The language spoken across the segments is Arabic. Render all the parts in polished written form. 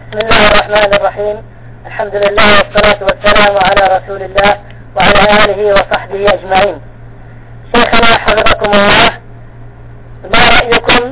بسم الله الرحمن الرحيم. الحمد لله والصلاة والسلام على رسول الله وعلى آله وصحبه أجمعين. شيخنا حفظكم الله، ما رأيكم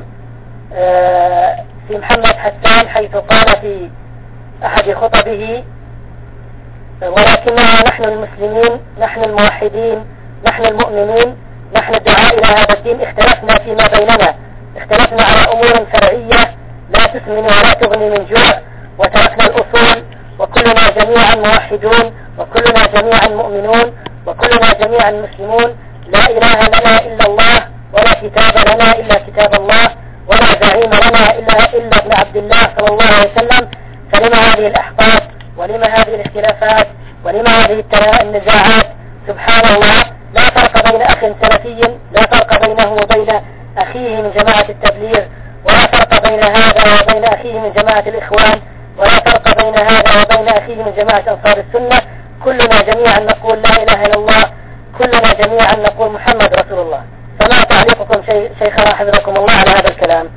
في محمد حسان حيث قال في أحد خطبه: ولكننا نحن المسلمين، نحن الموحدين، نحن المؤمنين، نحن الدعاء إلى هذا الدين، اختلفنا فيما بيننا، اختلفنا على أمور فرعية لا تسمن ولا تغني من جوع، وتركنا الأصول، وكلنا جميعا موحدون، وكلنا جميعا مؤمنون، وكلنا جميعا مسلمون. لا إله لنا إلا الله، ولا كتاب لنا إلا كتاب الله، ولا زعيم لنا إلا ابن عبد الله صلى الله عليه وسلم. فلما هذه الأحقاد، ولما هذه الاختلافات، ولما هذه النزاعات؟ سبحان الله، لا فرق بين أخ سلفي، لا فرق بينه وبين أخيه من جماعة التبليغ، ولا فرق بين هذا وبين أخيه من جماعة الإخوان، ولا فرق بين هذا وبين أخيه من جماعة أنصار السنة. كلنا جميعا نقول لا إله إلا الله، كلنا جميعا نقول محمد رسول الله. فما تعليقكم شيخنا حفظكم الله على هذا الكلام؟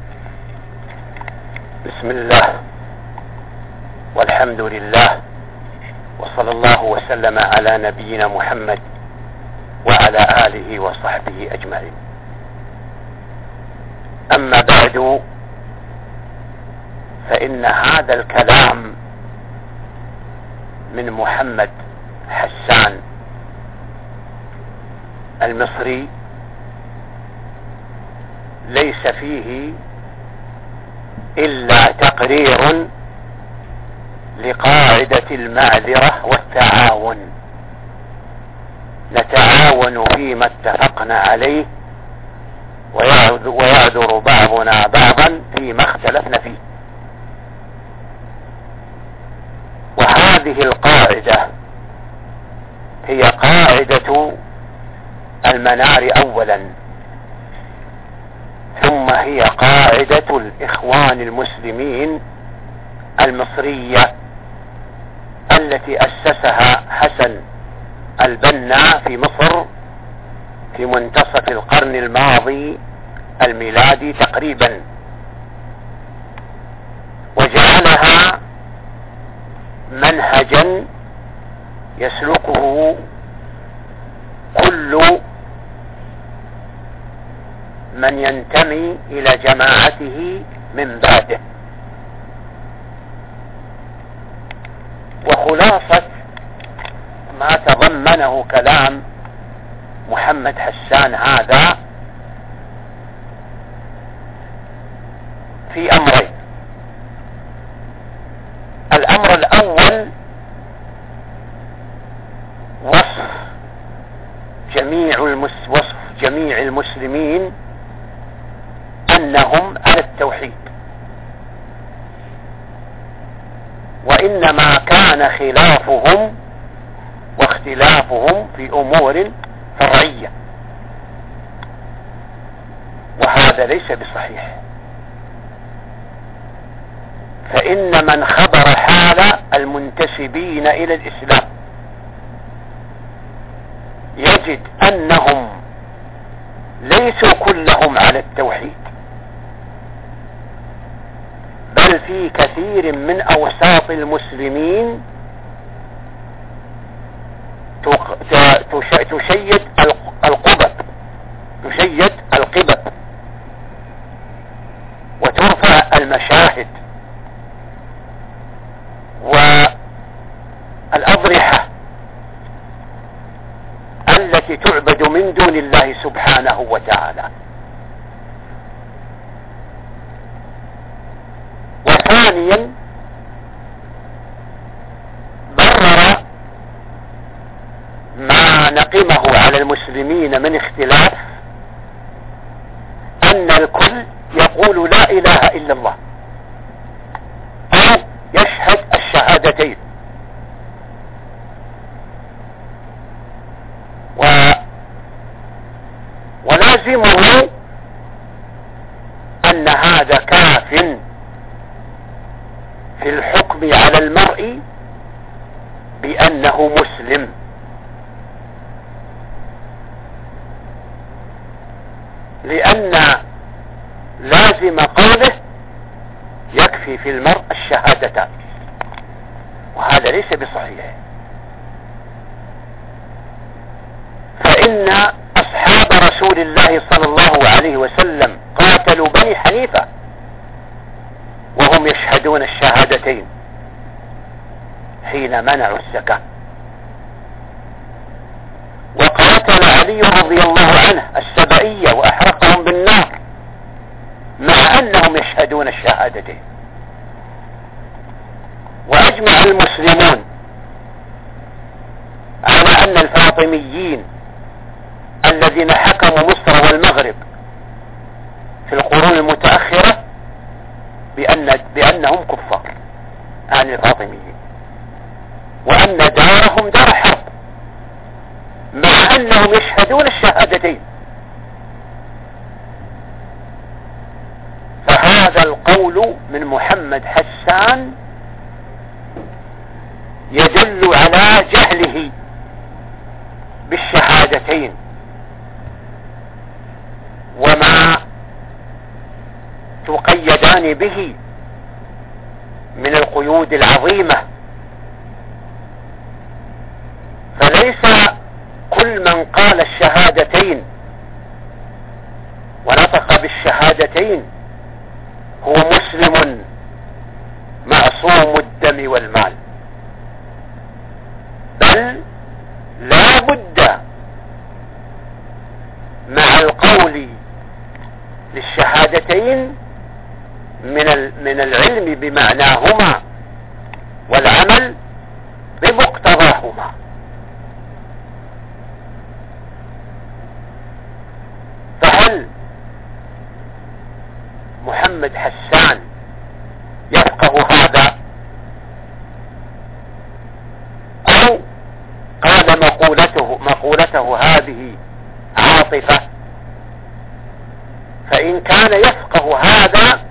بسم الله والحمد لله، وصلى الله وسلم على نبينا محمد وعلى آله وصحبه أجمعين. أما بعد، فإن هذا الكلام من محمد حسان المصري ليس فيه إلا تقرير لقاعدة المعذرة والتعاون، نتعاون فيما اتفقنا عليه ويعذر بعضنا بعضا فيما اختلفنا فيه. وهذه القاعدة هي قاعدة المنار أولا، ثم هي قاعدة الإخوان المسلمين المصرية التي أسسها حسن البنا في مصر في منتصف القرن الماضي الميلادي تقريبا، وجعلها منهجا يسلكه كل من ينتمي إلى جماعته من بعده. وخلاصة ما تضمنه كلام محمد حسان هذا في أمرين. الأمر الأول وصف جميع المسلمين أنهم على التوحيد، وإنما كان خلافهم واختلافهم في أمور فرعية، وهذا ليس بصحيح. فإن من خبر حال المنتسبين إلى الإسلام يجد أنهم ليسوا كلهم على التوحيد، بل في كثير من أوساط المسلمين تشيد القبب وترفع المشاهد والأضرحة التي تعبد من دون الله سبحانه وتعالى. وثانيا برر ما نقمه على المسلمين من اختلاف أن الكل يقول لا إله إلا الله أو يشهد الشهادتين، ولازمه أن هذا كاف في الحكم على المرء بأنه مسلم، لأن لازم قوله يكفي في المرء الشهادتان. وهذا ليس بصحيح. فإن أصحاب رسول الله صلى الله عليه وسلم قاتلوا بني حنيفة وهم يشهدون الشهادتين حين منعوا الزكاة، وقاتل علي رضي الله عنه السبعية وأحرقهم بالنار مع أنهم يشهدون الشهادتين. وأجمع المسلمون على أن الفاطميين الذين حكموا مصر والمغرب في القرون المتأخرة بأنهم كفار عن الفاطميين، وأن دارهم دار حرب مع أنهم يشهدون الشهادتين. فهذا القول من محمد حسان يدل على جهله بالشهادتين وما تقيدان به من القيود العظيمة. فليس كل من قال الشهادتين ونطق بالشهادتين هو مسلم معصوم الدم والمال، بل لا بد مع القول للشهادتين من العلم بمعناهما والعمل بمقتضاهما. فهل محمد حسان يفقه هذا، أو قال مقولته هذه عاطفة؟ فإن كان يفقه هذا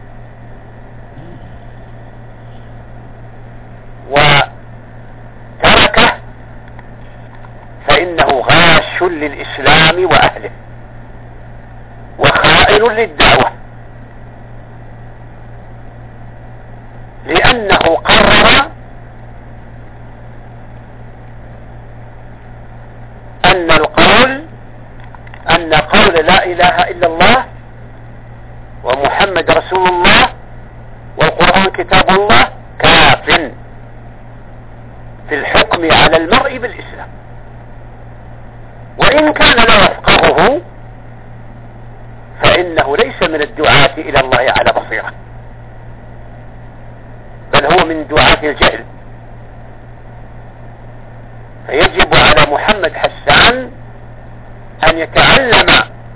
وتركه فإنه غاش للإسلام وأهله وخائن للدعوة، لأنه قرر أن قول لا إله إلا الله ومحمد رسول الله والقرآن كتاب الله كاف في الحكم على المرء بالإسلام، وإن كان لا يفقهه فإنه ليس من الدعاة إلى الله على بصيرة، بل هو من دعاة الجهل. فيجب على محمد حسان أن يتعلم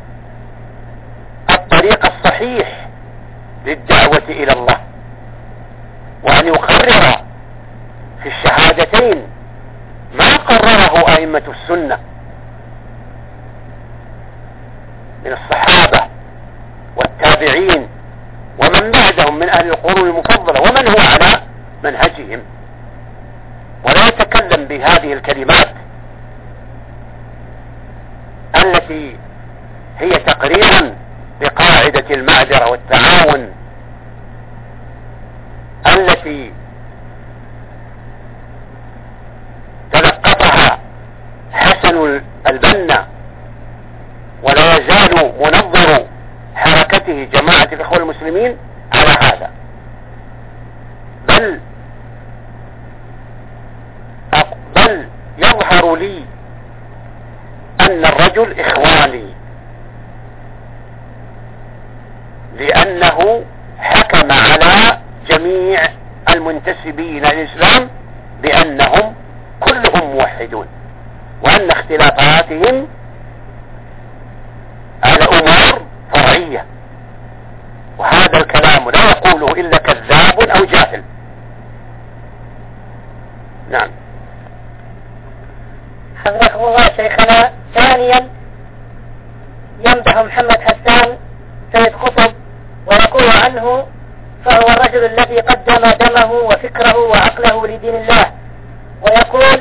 الطريق الصحيح للدعوة إلى الله، وأن يقرر في الشهادتين ما قرره أئمة السنة من الصحابة والتابعين ومن بعدهم من أهل القرون المفضلة ومن هو على منهجهم، ولا يتكلم بهذه الكلمات التي هي تقريرا بقاعدة المعذرة والتعاون التي تلقفها حسن البنا ولا يزال منظر حركته جماعة الإخوة المسلمين على هذا، بل يظهر لي أن الرجل إخواني، لأنه حكم على جميع المنتسبين للإسلام بأنهم كلهم موحدون، وأن اختلافاتهم على أمور فرعية، وهذا الكلام لا يقوله إلا كذاب أو جاهل. نعم. حفظكم الله شيخنا. ثانيا يمدح محمد حسان سيد قطب ويقول عنه فهو الرجل الذي قدم دمه وفكره وعقله لدين الله، ويقول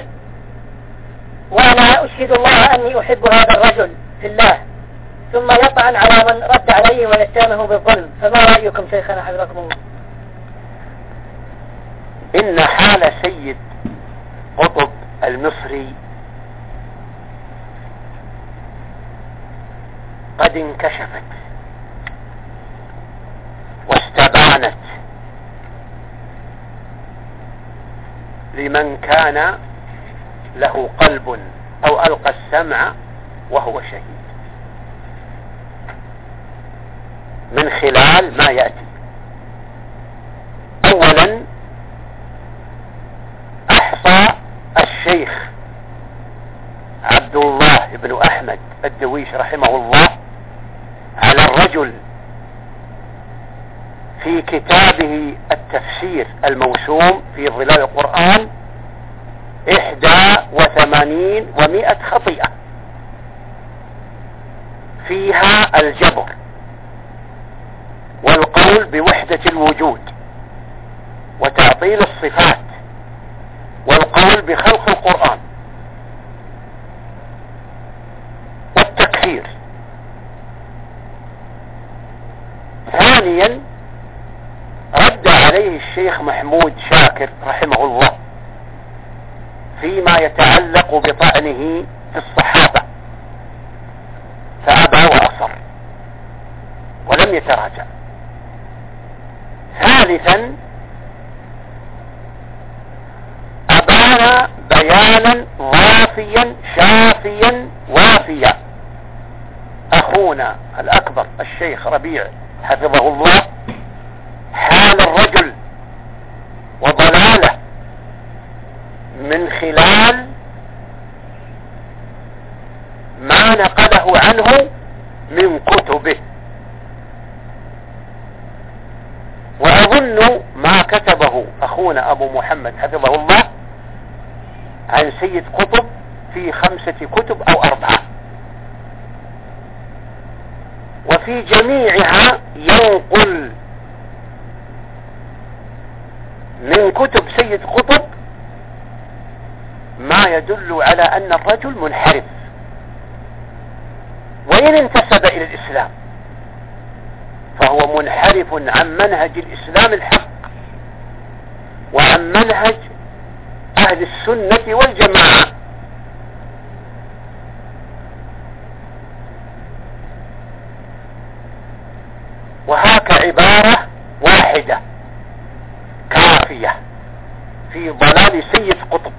وأنا أشهد الله أني أحب هذا الرجل في الله، ثم يطعن على من رد عليه ويتهمه بالظلم. فما رأيكم شيخنا حفظكم الله؟ إن حال سيد قطب المصري قد انكشفت واستبانت لمن كان له قلب أو ألقى السمع وهو شهيد، من خلال ما يأتي. أولا، أحصى الشيخ عبد الله بن أحمد الدويش رحمه الله على الرجل في كتابه التفسير الموسوم في ظلال القرآن 81 و100 خطيئة فيها الجبر والقول بوحدة الوجود وتعطيل الصفات والقول بخلق القرآن والتكفير. ثانيا، رد عليه الشيخ محمود شاكر رحمه الله فيما يتعلق بطعنه في الصحابة، فأبى وأصر ولم يتراجع. ثالثا، أبان بيانا ضافيا شافيا وافيا أخونا الأكبر الشيخ ربيع حفظه الله حال الرجل وضلاله من خلال ما نقله عنه من كتبه. وأظن ما كتبه أخونا أبو محمد حفظه الله عن سيد قطب في 5 كتب أو 4، وفي جميعها ينقل من كتب سيد قطب ما يدل على أن الرجل منحرف، وإن انتسب إلى الإسلام فهو منحرف عن منهج الإسلام الحق وعن منهج أهل السنة والجماعة. وهاك عبارة واحدة كافية في ضلال سيد قطب،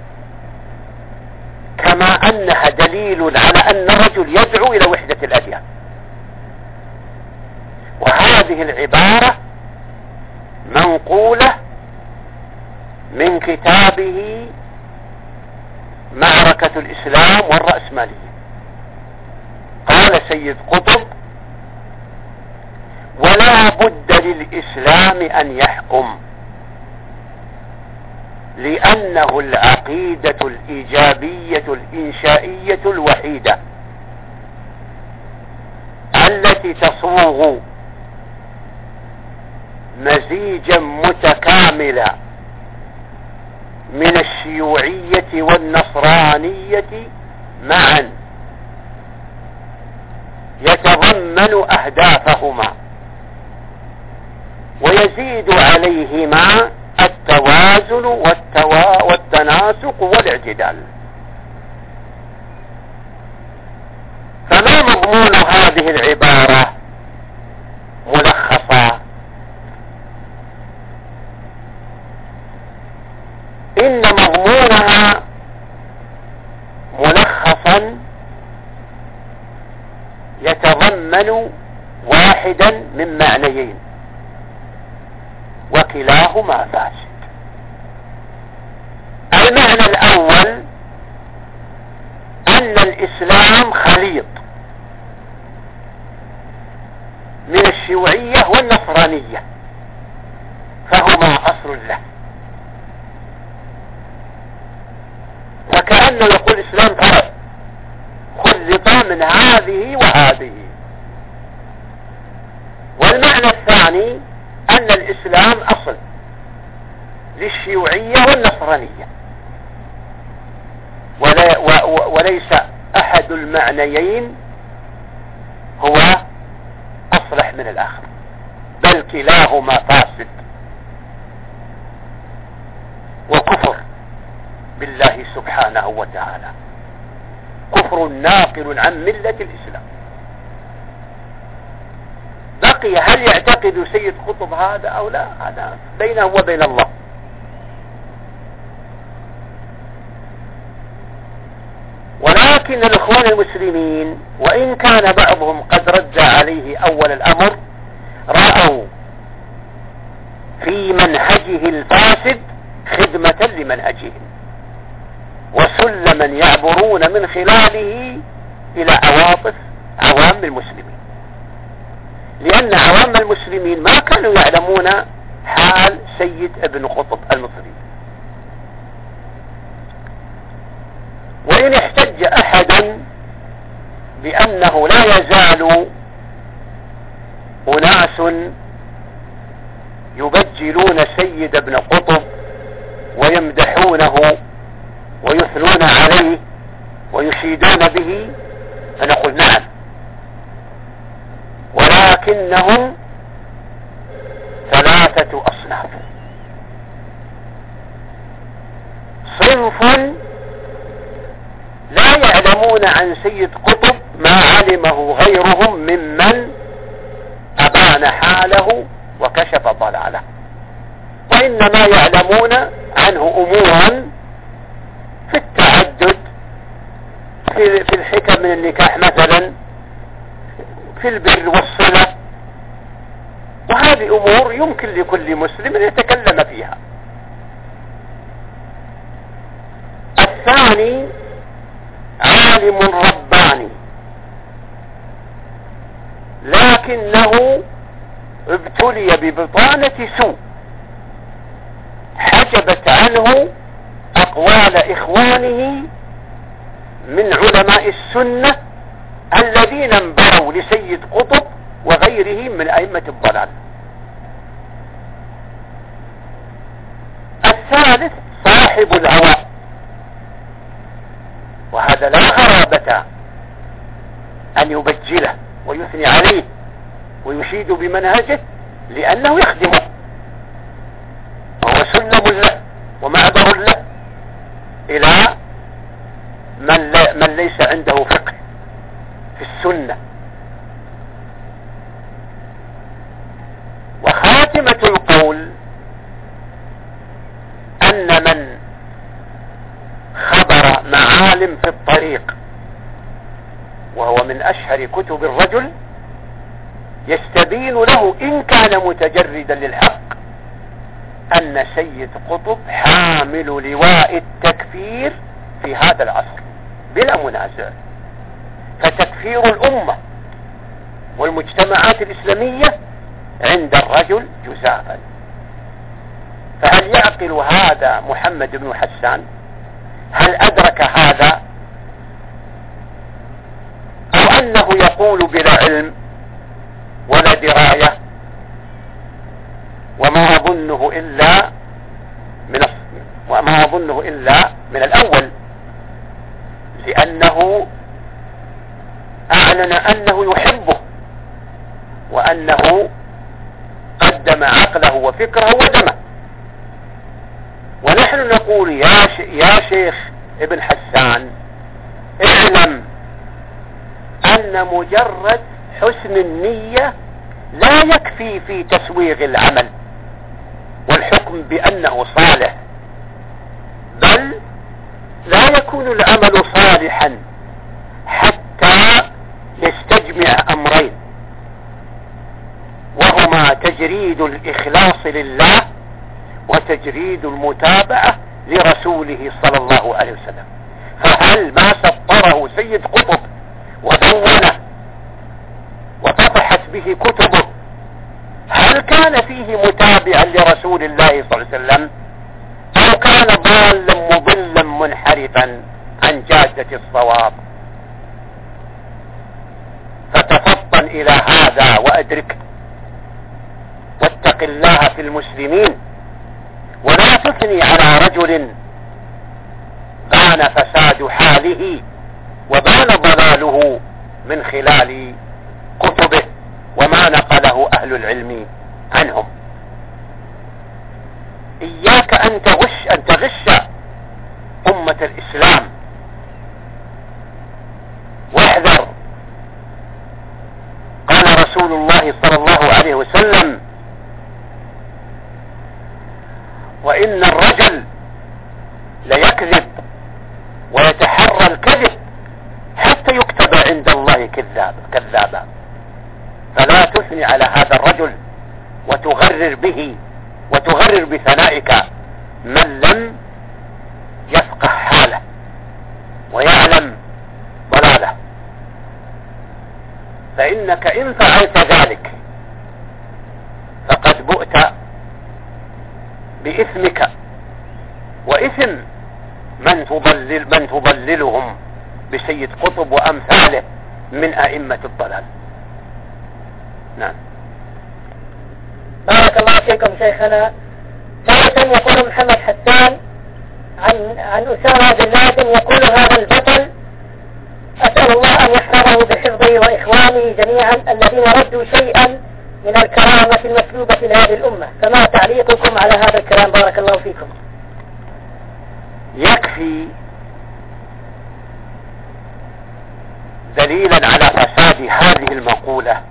كما أنها دليل على أن الرجل يدعو إلى وحدة الأديان. وهذه العبارة منقولة من كتابه معركة الإسلام والرأسمالية. قال سيد قطب: ولا بد للإسلام أن يحكم، لأنه العقيدة الإيجابية الإنشائية الوحيدة التي تصوغ مزيجا متكاملا من الشيوعية والنصرانية معا، يتضمن أهدافهما ويزيد عليهما التوازن والتناسق والاعتدال. فما مضمون هذه العبارة ملخصا؟ إن مضمونها ملخصا يتضمن واحدا من معنيين وكلاهما فاسد. المعنى الأول أن الإسلام خليط من الشيوعية والنصرانية، فهما أصل له، فكأنه يقول الإسلام فرع خلط من هذه وهذه. والمعنى الثاني أن الإسلام أصل للشيوعية والنصرانية، وليس أحد المعنيين هو أصلح من الآخر، بل كلاهما فاسد. وكفر بالله سبحانه وتعالى، كفر ناقل عن ملة الإسلام. بقي هل يعتقد سيد قطب هذا أو لا، هذا بينه وبين الله. ولكن الإخوان المسلمين وإن كان بعضهم قد رد عليه أول الأمر، رأوا في منهجه الفاسد خدمة لمنهجهم وسلما يعبرون من خلاله إلى عواطف عوام المسلمين، لأن عوام المسلمين ما كانوا يعلمون حال سيد ابن قطب المصري. وإن احتج أحد بأنه لا يزال أناس يبجلون سيد ابن قطب ويمدحونه ويثنون عليه ويشيدون به، فنقول نعم، ولكنهم ثلاثة أصناف. صنف لا يعلمون عن سيد قطب ما علمه غيرهم ممن أبان حاله وكشف ضلاله، وإنما يعلمون عنه أمورا في التعدد، في الحكم من النكاح مثلا، في البر والصلة، وهذه أمور يمكن لكل مسلم أن يتكلم فيها. الثاني عالم رباني لكنه ابتلي ببطانة سوء حجبت عنه أقوال إخوانه من علماء السنة الذين انبروا لسيد قطب وغيره من أئمة الضلال. الثالث صاحب الهوى، وهذا لا غرابة أن يبجله ويثني عليه ويشيد بمنهجه، لأنه يخدمه وهو سلم له ومعبر له إلى من ليس عنده فقه في السنة. وخاتمة القول أن من خبر معالم في الطريق، وهو من أشهر كتب الرجل، يستبين له إن كان متجردا للحق أن سيد قطب حامل لواء التكفير في هذا العصر بلا منازع، فتكفير الأمة والمجتمعات الإسلامية عند الرجل جزافا. فهل يعقل هذا محمد بن حسان؟ هل أدرك هذا، أو أنه يقول بلا علم ولا دراية؟ وما أظنه إلا من الأول، لأنه أعلن أنه يحبه وأنه قدم عقله وفكره ودمه. ونحن نقول يا شيخ ابن حسان، اعلم أن مجرد حسن النية لا يكفي في تسويغ العمل والحكم بأنه صالح، بل لا يكون العمل صالحا حتى يستجمع أمرين، وهما تجريد الإخلاص لله وتجريد المتابعة لرسوله صلى الله عليه وسلم. فهل ما سطره سيد قطب ودونه وطفحت به كتبه، هل كان فيه متابعا لرسول الله صلى الله عليه وسلم، أو كان ضالا مضلا منحرفا عن جادة الصواب؟ فتفطن إلى هذا وأدرك، واتق الله في المسلمين، ولا تثني على رجل بان فساد حاله وبان ضلاله من خلال كتبه وما نقله أهل العلم عنهم. إياك أن تغش الإسلام، واحذر. قال رسول الله صلى الله عليه وسلم: وإن الرجل ليكذب ويتحرى الكذب حتى يكتب عند الله كذابا، فلا تثني على هذا الرجل وتغرر به وتغرر بثنائك من لم يفقه حاله ويعلم ضلاله، فإنك إن فعلت ذلك فقد بؤت بإثمك وإثم من تضللهم بسيد قطب وأمثاله من أئمة الضلال. نعم. بارك الله فيكم شيخنا. ثالثا يقول محمد حسان عن أسامة بن لادن، يقول: هذا البطل أسأل الله أن يحفظه بحفظه وإخوانه جميعا الذين ردوا شيئا من الكرامة المسلوبة لهذه الأمة، فما تعليقكم على هذا الكلام؟ بارك الله فيكم. يكفي دليلا على فساد هذه المقولة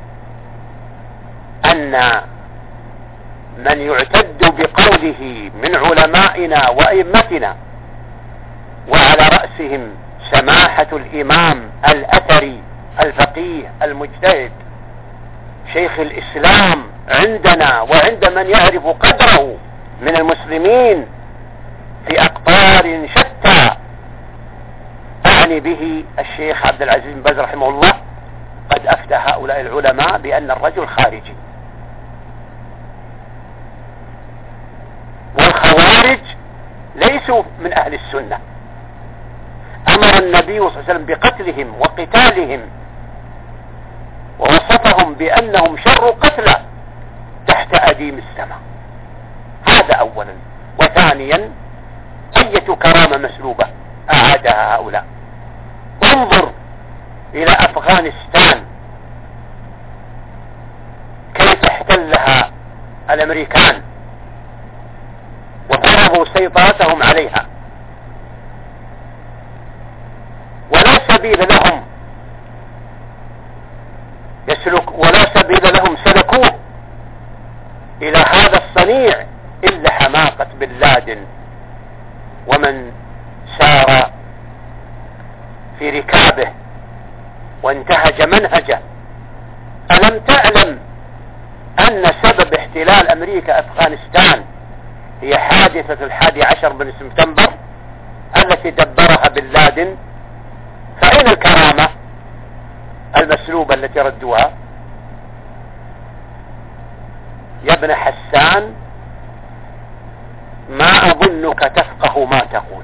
أن من يعتد بقوله من علمائنا وأئمتنا، وعلى رأسهم سماحة الإمام الأثري الفقيه المجتهد شيخ الإسلام عندنا وعند من يعرف قدره من المسلمين في أقطار شتى، أعني به الشيخ عبد العزيز بن باز رحمه الله، قد أفتى هؤلاء العلماء بأن الرجل خارجي. والخوارج ليسوا من أهل السنة، أمر النبي صلى الله عليه وسلم بقتلهم وقتالهم، ووصفهم بأنهم شر قتلى تحت أديم السماء. هذا أولا. وثانيا، أية كرامة مسلوبة أعادها هؤلاء؟ انظر إلى أفغانستان كيف احتلها الأمريكان وفرضوا سيطرتهم عليها، ولا سبيل لهم سلكوه إلى هذا الصنيع إلا حماقة بن لادن ومن سار في ركابه وانتهج منهجه. ألم تعلم أن سبب احتلال أمريكا أفغانستان هي حادثة 11 من سبتمبر التي دبرها بن لادن؟ فأين الكرامة المسلوبة التي ردوها؟ يا ابن حسان، ما أظنك تفقه ما تقول،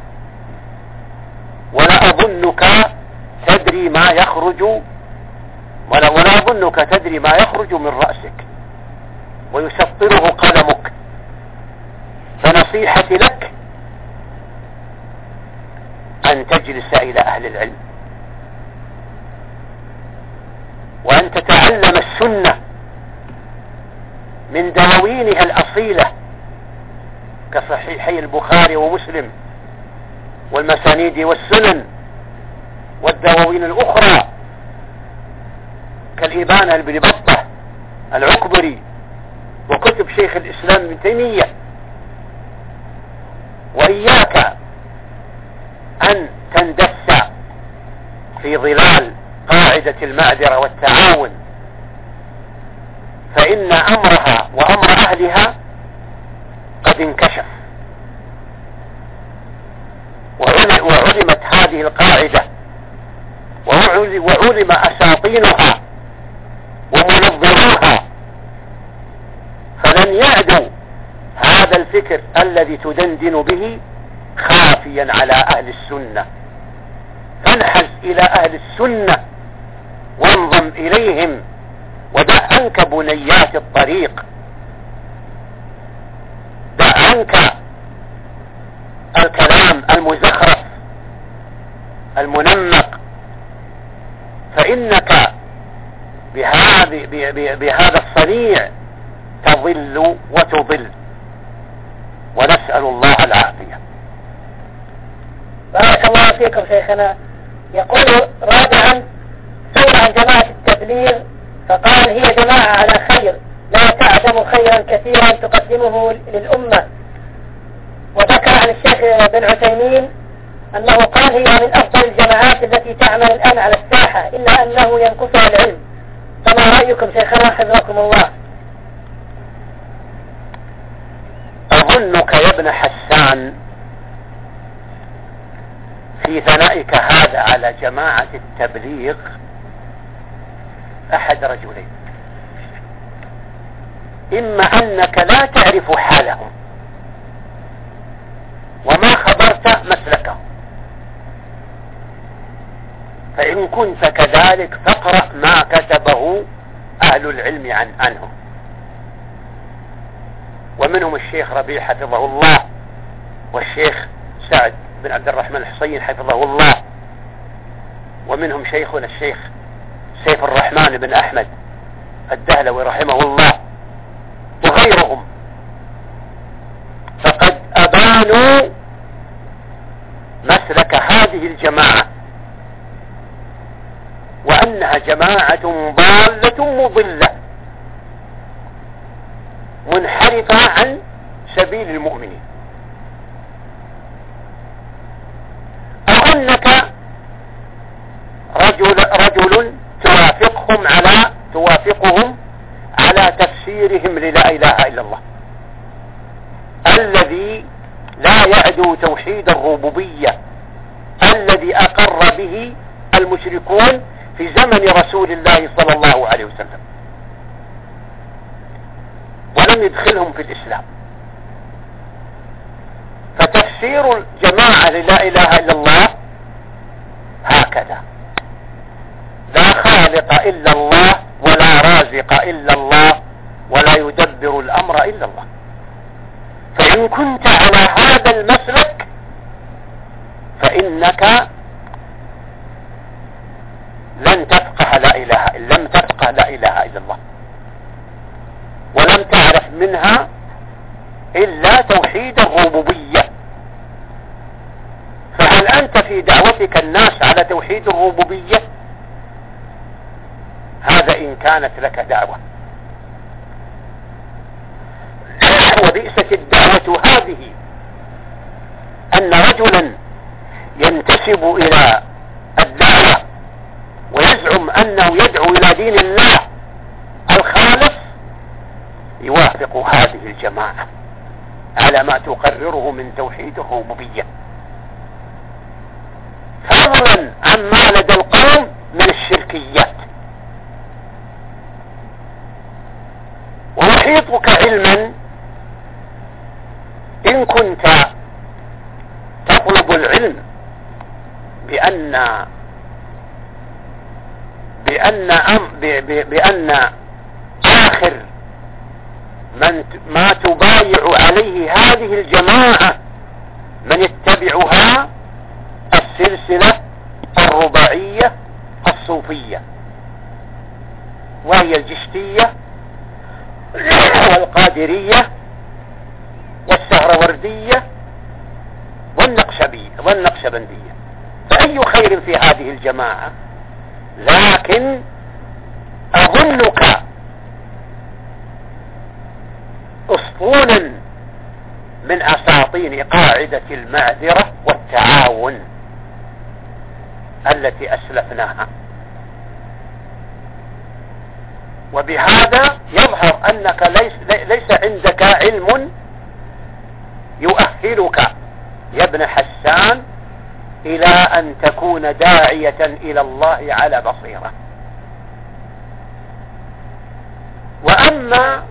ولا أظنك تدري ما يخرج ولا أظنك تدري ما يخرج من رأسك ويسطره قلمك. فنصيحتي لك أن تجلس إلى أهل العلم وأن تتعلم السنة من دواوينها الأصيلة كصحيحي البخاري ومسلم والمسانيد والسنن، والدواوين الأخرى كالإبانة لابن بطة العكبري وكتب شيخ الإسلام ابن تيمية. وإياك أن تندس في ظلال قاعدة المعذرة والتعاون، فإن أمرها وأمر أهلها قد انكشف، وعلمت هذه القاعدة وعلم أساطينها ومنظروها، فلن يعدوا هذا الفكر الذي تدندن به خافيا على أهل السنة. فانحز إلى أهل السنة وانضم إليهم ودع عنك بنيات الطريق، دع عنك الكلام المزخرف المنمق، فإنك بهذا الصنيع تضل وتضل، ونسأل الله العافية. بارك الله فيكم شيخنا. يقول رابعا سئل عن جماعة التبليغ فقال هي جماعة على خير لا تعدم خيرا كثيرا تقدمه للأمة. وذكر عن الشيخ بن عثيمين أنه قال هي من أفضل الجماعات التي تعمل الآن على الساحة إلا أنه ينقصها العلم. فما رأيكم شيخنا حفظكم الله؟ أظنك يا ابن حسان في ثنائك هذا على جماعة التبليغ أحد رجلين: إما أنك لا تعرف حالهم وما خبرت مسلكهم، فإن كنت كذلك فاقرأ ما كتبه أهل العلم عنهم، ومنهم الشيخ ربيع حفظه الله، والشيخ سعد بن عبد الرحمن الحصين حفظه الله، ومنهم شيخنا الشيخ سيف الرحمن بن أحمد الدهلوي رحمه الله وغيرهم، فقد أبانوا مسلك هذه الجماعة وأنها جماعة ضالة مضلة منحرفة عن سبيل المؤمنين. أظنك رجل توافقهم على تفسيرهم للا إله إلا الله الذي لا يعدو توحيد الربوبية الذي أقر به المشركون في زمن رسول الله صلى الله عليه وسلم ولم يدخلهم في الإسلام. فتفسير الجماعة للا إله إلا الله هكذا: لا خالق إلا الله ولا رازق إلا الله ولا يدبر الأمر إلا الله. فإن كنت على هذا المسلك فإنك لم تفقه لا إله إلا الله ولم تعرف منها إلا توحيد الربوبية. فهل أنت في دعوتك الناس على توحيد الربوبية؟ هذا إن كانت لك دعوة. وبئست الدعوة هذه أن رجلا ينتسب إلى الدعوة ويزعم أنه يدعو إلى دين الله الخالص يوافق هذه الجماعة على ما تقرره من توحيد الربوبية، فضلا عما لدى القوم من الشركيات. ويحيطك علما إن كنت تطلب العلم بأن آخر ما تبايع عليه هذه الجماعة من يتبعها السلسلة الرباعية الصوفية، وهي الجشتية والقادرية والسهروردية والنقشبندية. فأي خير في هذه الجماعة؟ لكن أظنك أسطولا من أساطين قاعدة المعذرة والتعاون التي أسلفناها. وبهذا يظهر أنك ليس عندك علم يؤهلك يا ابن حسان إلى أن تكون داعية إلى الله على بصيرة. وأما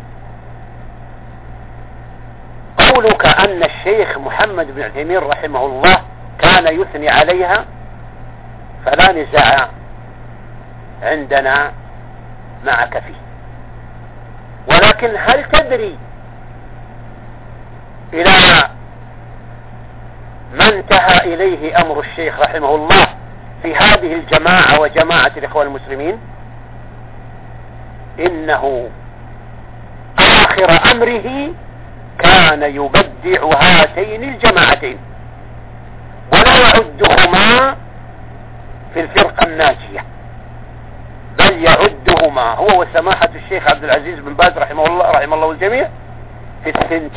قولك أن الشيخ محمد بن عثيمين رحمه الله كان يثني عليها فلا نزاع عندنا معك فيه، ولكن هل تدري إلى ما انتهى إليه أمر الشيخ رحمه الله في هذه الجماعة وجماعة الإخوان المسلمين؟ إنه آخر أمره كان يبدع هاتين الجماعتين ولا يعدهما في الفرقة الناجية، بل يعدهما هو وسماحة الشيخ عبد العزيز بن باز رحمه الله والجميع في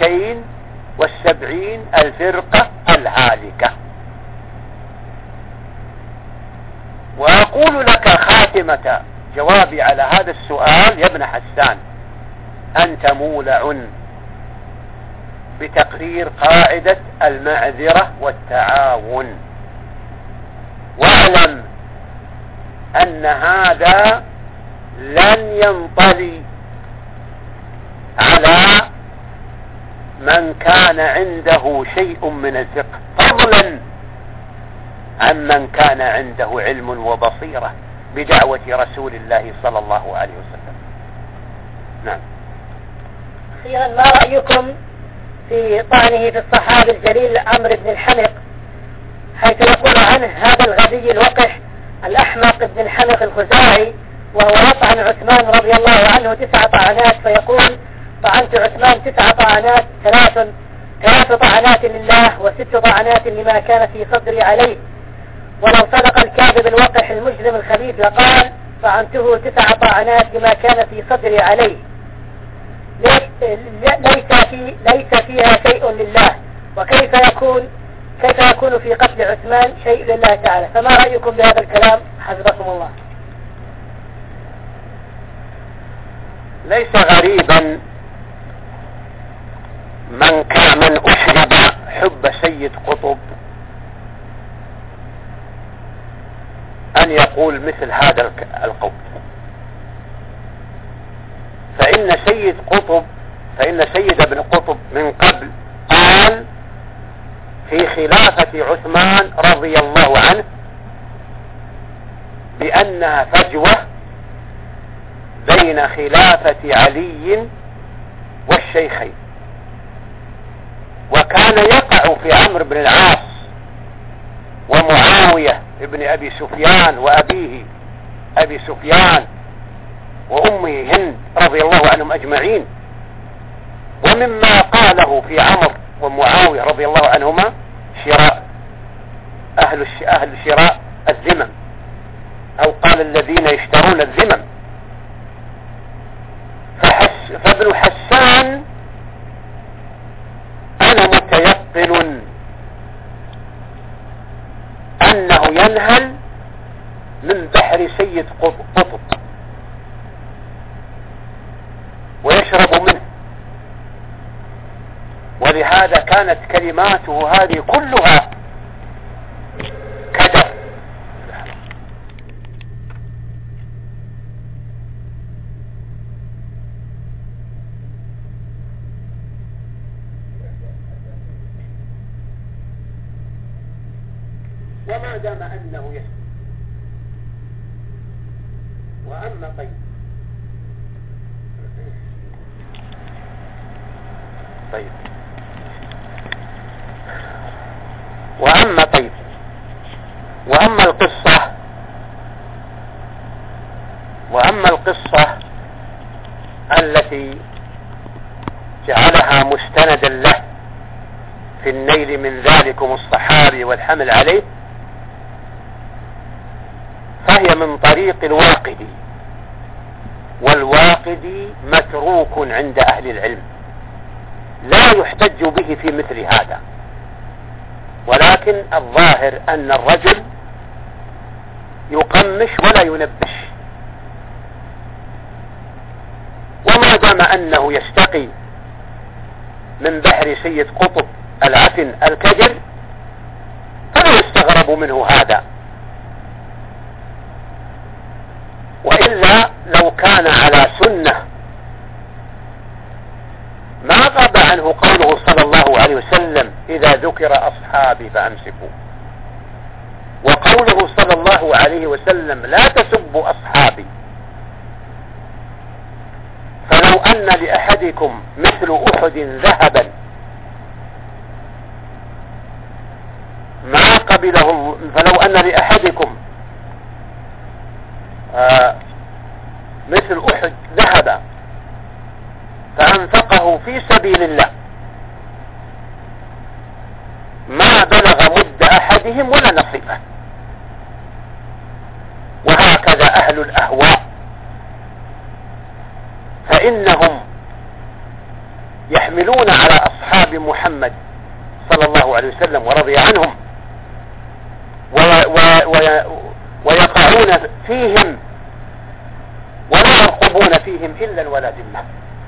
72 الفرقة الهالكة. وأقول لك خاتمة جوابي على هذا السؤال يا ابن حسان: أنت مولع بتقرير قاعدة المعذرة والتعاون، واعلم أن هذا لن ينطلي على من كان عنده شيء من الفقه، فضلا عن من كان عنده علم وبصيرة بدعوة رسول الله صلى الله عليه وسلم. نعم. أخيرا، ما رأيكم في طعنه في الصحابي الجليل عمرو بن الحمق، حيث يقول عنه هذا الغبي الوقح الأحمق بن الحمق الخزاعي، وهو يطعن عثمان رضي الله عنه 9 طعنات، فيقول: طعنت عثمان 9 طعنات، 3 طعنات لله و6 طعنات لما كان في صدري عليه. ولو صدق الكاذب الوقح المجرم الخبيث لقال: طعنته 9 طعنات لما كان في صدري عليه. ليس فيها شيء لله، وكيف يكون في قتل عثمان شيء لله تعالى؟ فما رأيكم بهذا الكلام حفظكم الله؟ ليس غريبا من أشرب حب سيد قطب أن يقول مثل هذا القول، فإن سيد ابن قطب من قبل قال في خلافة عثمان رضي الله عنه بأنها فجوة بين خلافة علي والشيخين، وكان يقع في عمرو بن العاص ومعاوية ابن أبي سفيان وأبيه أبي سفيان وأمه هند رضي الله عنهم أجمعين. ومما قاله في عمرو ومعاوية رضي الله عنهما شراء أهل شراء الذمم، أو قال الذين يشترون الذمم. فابن حسان أنا متيقن أنه ينهل من بحر سيد قطب ويشرب منه، ولهذا كانت كلماته هذه كلها كذب. وما دام أنه يسكت. وأما طيب وأما القصة التي جعلها مستندا له في النيل من ذلكم الصحابي والحمل عليه، فهي من طريق الواقدي، والواقدي متروك عند أهل العلم، لا يحتج به في مثل هذا. ولكن الظاهر أن الرجل يقمش ولا ينبش، وما دام أنه يستقي من بحر سيد قطب العفن الكدر فلا يستغرب منه هذا. وإلا لو كان على سنة ما غاب عنه قوله صلى الله عليه وسلم: إذا ذكر أصحابي فأمسكوا، وقوله صلى الله عليه وسلم: لا تسبوا أصحابي. فلو أن لأحدكم مثل أحد ذهبا ما قبله، فلو أن لأحدكم مثل أحد ذهب فأنفقه في سبيل الله ما بلغ مد أحد فيهم ولا نصيبه. وهكذا أهل الأهواء، فإنهم يحملون على أصحاب محمد صلى الله عليه وسلم ورضي عنهم ويقعون فيهم ولا يرقبون فيهم إلا ولا ذمة.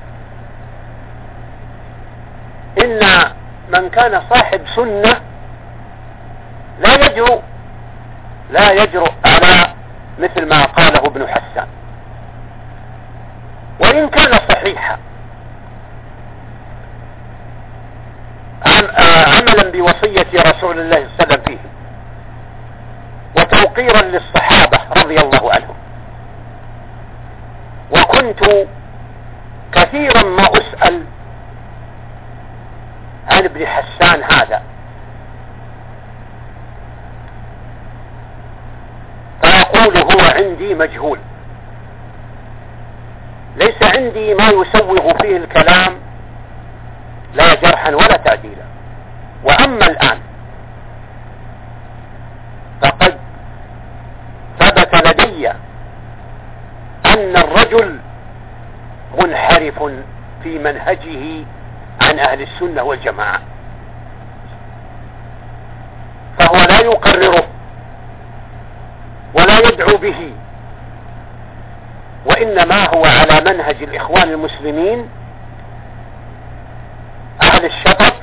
إن من كان صاحب سنة لا يجرؤ على مثل ما قاله ابن حسان، وإن كان صحيحا عملا بوصية رسول الله صلى الله عليه وسلم فيه وتوقيرا للصحابة رضي الله عنهم. وكنت كثيرا ما أسأل عن ابن حسان هذا، فأقول هو عندي مجهول، ليس عندي ما يسوغ فيه الكلام لا جرحا ولا تعديلا. وأما الآن فقد ثبت لدي أن الرجل منحرف في منهجه عن أهل السنة والجماعة، فهو لا يقرره ولا يدعو به، وإنما هو على منهج الإخوان المسلمين أهل الشطط،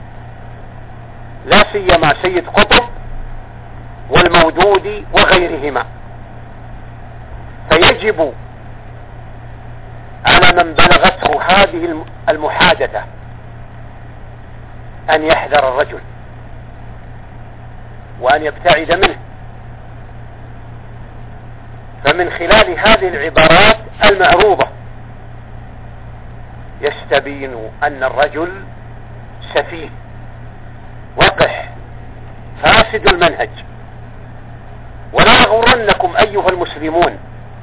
لا سيما سيد قطب والمودودي وغيرهما. فيجب على من بلغته هذه المحادثة أن يحذر الرجل وأن يبتعد منه. فمن خلال هذه العبارات المعروضة يستبين أن الرجل سفيه وقح فاسد المنهج. ولا يغرنكم أيها المسلمون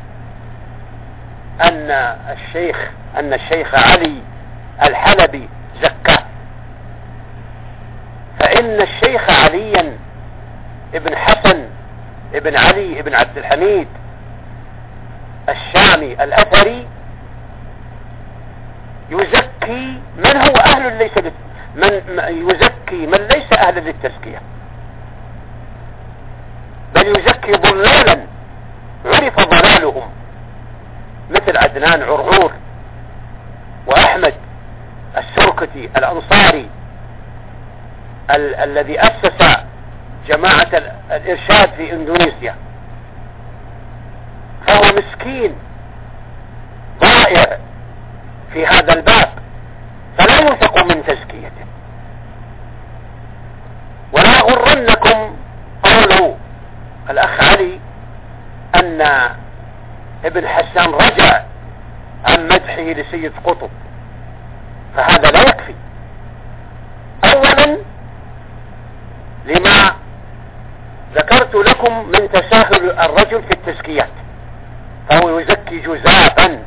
أن الشيخ علي الحلبي زكاه، فإن الشيخ عليا ابن حسن ابن علي ابن عبد الحميد الشامي الأثري يزكي من هو أهل يزكي من ليس أهلا للتزكية، بل يزكي ضلالا عرف ضلالهم مثل عدنان عرعور وأحمد السركتي الأنصاري الذي أسس جماعة الإرشاد في إندونيسيا. فهو مسكين ضائع في هذا الباب، فلا يوثق من تزكيته. ولا يغرنكم قول الأخ علي أن ابن حسان رجع عن مدحه لسيد قطب، فهذا لا يكفي. أولا لما ذكرت لكم من تساهل الرجل في التزكيات، فهو يزكي جزافا.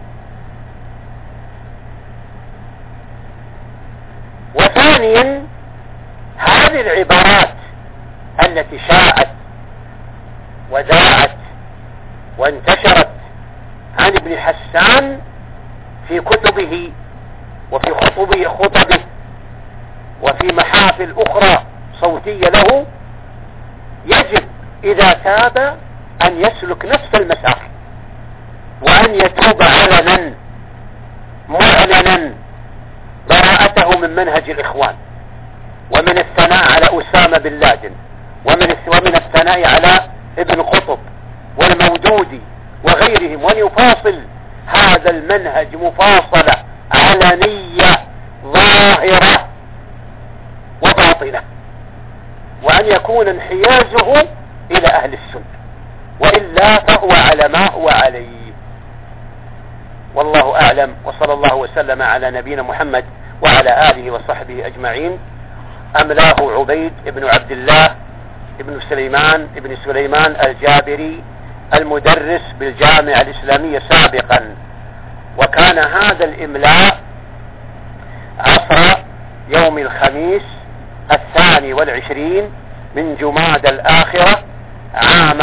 وثانيا هذه العبارات التي شاءت وذاعت وانتشرت عن ابن حسان في كتبه وفي خطبه وفي محافل أخرى صوتية له، يجب إذا تاب أن يسلك نفس المسار وأن يتوب علنا معلنا براءته من منهج الإخوان، ومن الثناء على أسامة بن لادن، ومن الثناء على ابن قطب والمودودي وغيرهم، وأن يفاصل هذا المنهج مفاصلة علنية ظاهرة وباطنة، وأن يكون انحيازه إلى أهل السنة، وإلا فهو على ما هو عليه. والله أعلم، وصلى الله وسلم على نبينا محمد وعلى آله وصحبه أجمعين. أملاه عبيد بن عبد الله بن سليمان الجابري المدرس بالجامعة الإسلامية سابقا، وكان هذا الإملاء عصر يوم الخميس 22 من جماد الآخرة عام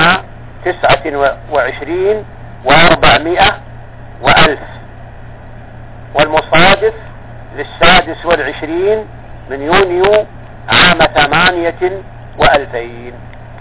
29 و400 و1000، والمصادف لل26 من يونيو عام 8 و2000.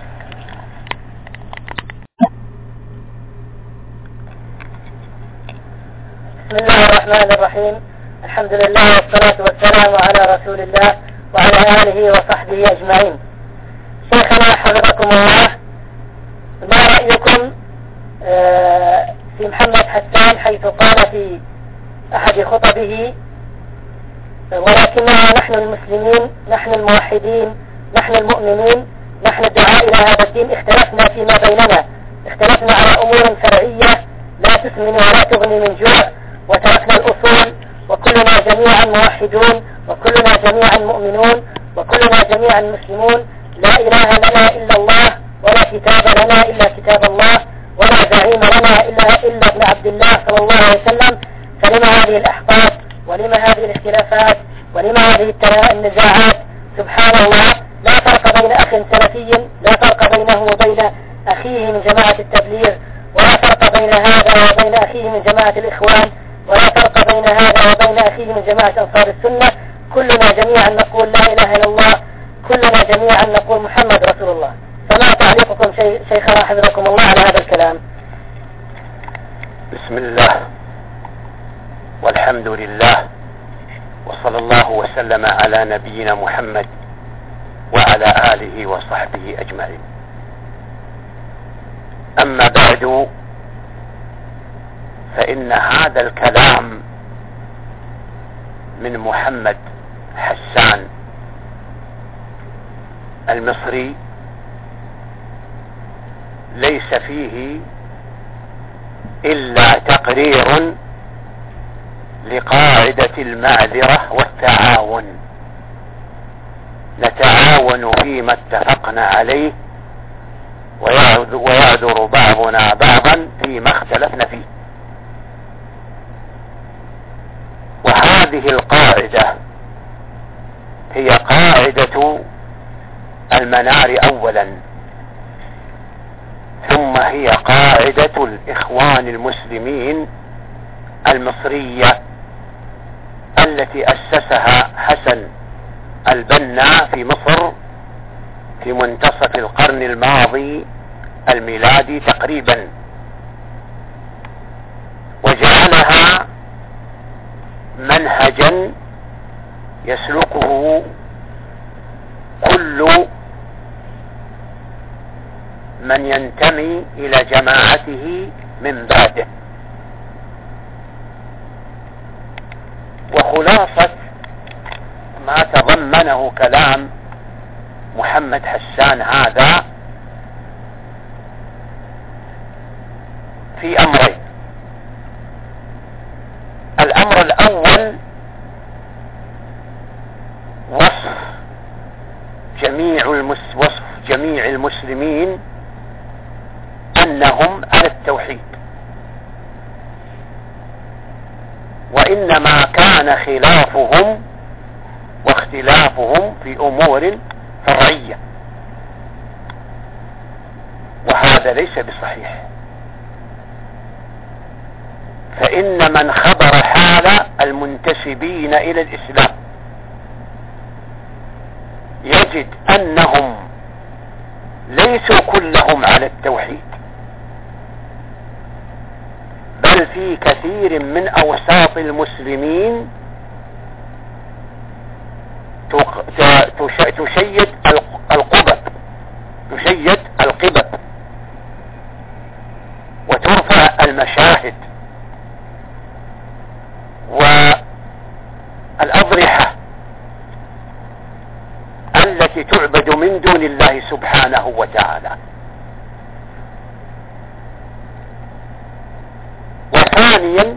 بسم الله الرحمن الرحيم. الحمد لله والصلاة والسلام على رسول الله وعلى آله وصحبه أجمعين. شيخنا حفظكم الله، ما رأيكم في محمد حسان حيث قال في أحد خطبه: ولكننا نحن المسلمين، نحن الموحدين، نحن المؤمنين، نحن الدعاء إلى هذا الدين، اختلفنا فيما بيننا، اختلفنا على أمور فرعية لا تسمن ولا تغني من جوع، وتركنا الأصول، وكلنا جميعا موحدون، وكلنا جميعا مؤمنون، وكلنا جميعا مسلمون، لا إله لنا إلا الله، ولا كتاب لنا إلا كتاب الله، ولا زعيم لنا إلا ابن عبد الله صلى الله عليه وسلم. فلما هذه الأحقاد، ولما هذه الاختلافات، ولما هذه النزاعات؟ سبحان الله، لا فرق بين أخ سلفي، لا فرق بينه وبين أخيه من جماعة التبليغ، ولا فرق بين هذا وبين أخيه من جماعة الإخوان، ولا فرق بين هذا وبين أخيه من جماعة أنصار السنة. كلنا جميعا نقول لا إله إلا الله، كلنا جميعا نقول محمد رسول الله. فما تعليقكم شيخنا حفظكم الله على هذا الكلام؟ بسم الله والحمد لله، وصلى الله وسلم على نبينا محمد وعلى آله وصحبه أجمعين. أما بعد، فإن هذا الكلام من محمد حسان المصري ليس فيه إلا تقرير لقاعدة المعذرة والتعاون، نتعاون فيما اتفقنا عليه ويعذر بعضنا بعضا فيما اختلفنا فيه. وهذه القاعدة هي قاعدة المنار أولا، ثم هي قاعدة الإخوان المسلمين المصرية التي أسسها حسن البنا في مصر في منتصف القرن الماضي الميلادي تقريبا، وجعلها منهجا يسلكه كل من ينتمي إلى جماعته من بعده. وخلاصة ما تضمنه كلام محمد حسان هذا في أمرين. الأمر الأول وصف جميع المسلمين أنهم على التوحيد، وإنما كان خلافهم واختلافهم في أمور فرعية، وهذا ليس بصحيح. فإن من خبر حال المنتسبين إلى الإسلام يجد أنهم ليسوا كلهم على التوحيد، بل في كثير من أوساط المسلمين تشيد القبب وترفع المشاهد والأضرحة التي تعبد من دون الله سبحانه وتعالى. وثانيا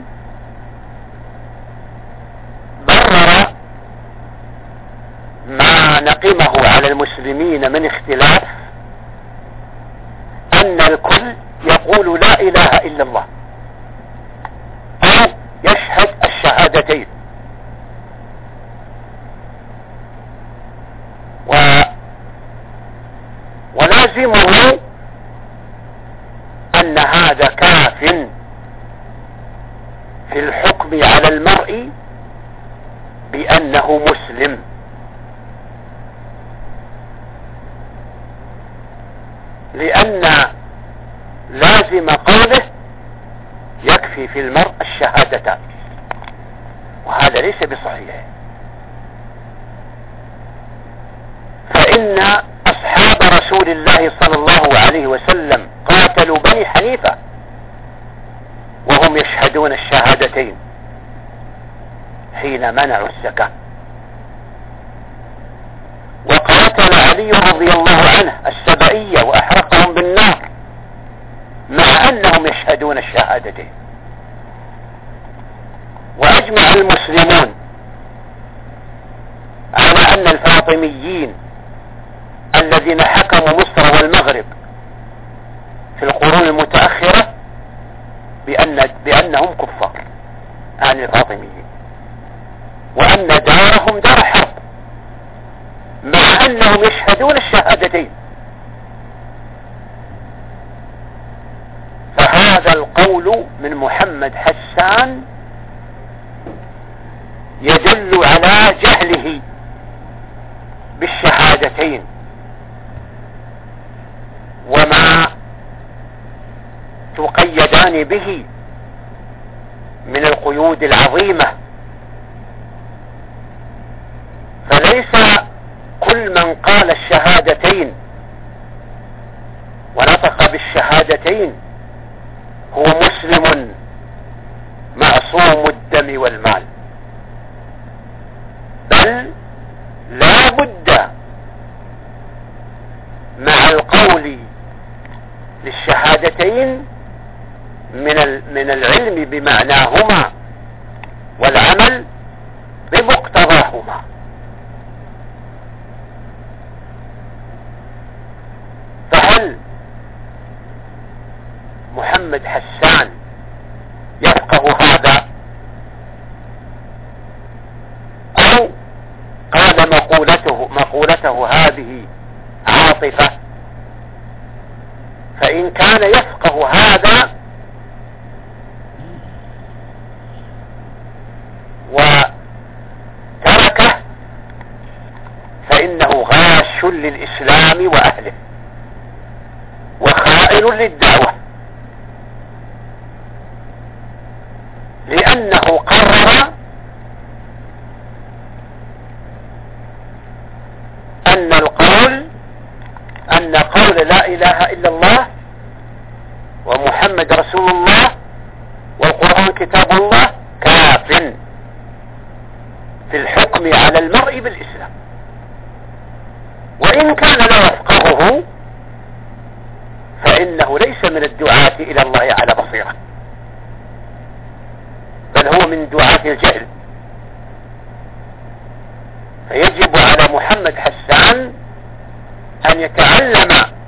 برر ما نقمه على المسلمين من اختلاف أن الكل يقول لا إله إلا الله أو يشهد الشهادتين، فلازمه أن هذا كاف في الحكم على المرء بأنه مسلم، لأن لازم قوله يكفي في المرء الشهادتان، وهذا ليس بصحيح. فإن أصحاب رسول الله صلى الله عليه وسلم قاتلوا بني حنيفة وهم يشهدون الشهادتين حين منعوا الزكاة، وقاتل علي رضي الله عنه السبائية وأحرقهم بالنار مع أنهم يشهدون الشهادتين. وأجمع المسلمون على أن الفاطميين الذين حكموا مصر والمغرب في القرون المتأخرة بأنهم كفار عن الفاطميين، وأن دارهم دار حرب مع أنهم يشهدون الشهادتين. فهذا القول من محمد حسان يدل على جهله بالشهادتين وما تقيدان به من القيود العظيمة. فليس كل من قال الشهادتين ونطق بالشهادتين هو مسلم معصوم الدم والمال، بل لا بد مع القول للشهادتين من العلم بمعناهما والعمل بمقتضاهما. فهل محمد حسان يفقه هذا، أو قال مقولته هذه عاطفة؟ فإن كان يفقه هذا وتركه فإنه غاش للإسلام وأهله وخائن للدعوة، لأنه قرر أن قول لا إله إلا الله ومحمد رسول الله والقرآن كتاب الله كاف في الحكم على المرء بالإسلام، وإن كان لا يفقهه فإنه ليس من الدعاة إلى الله على بصيرة، بل هو من دعاة الجهل. فيجب على محمد حسان أن يتعلم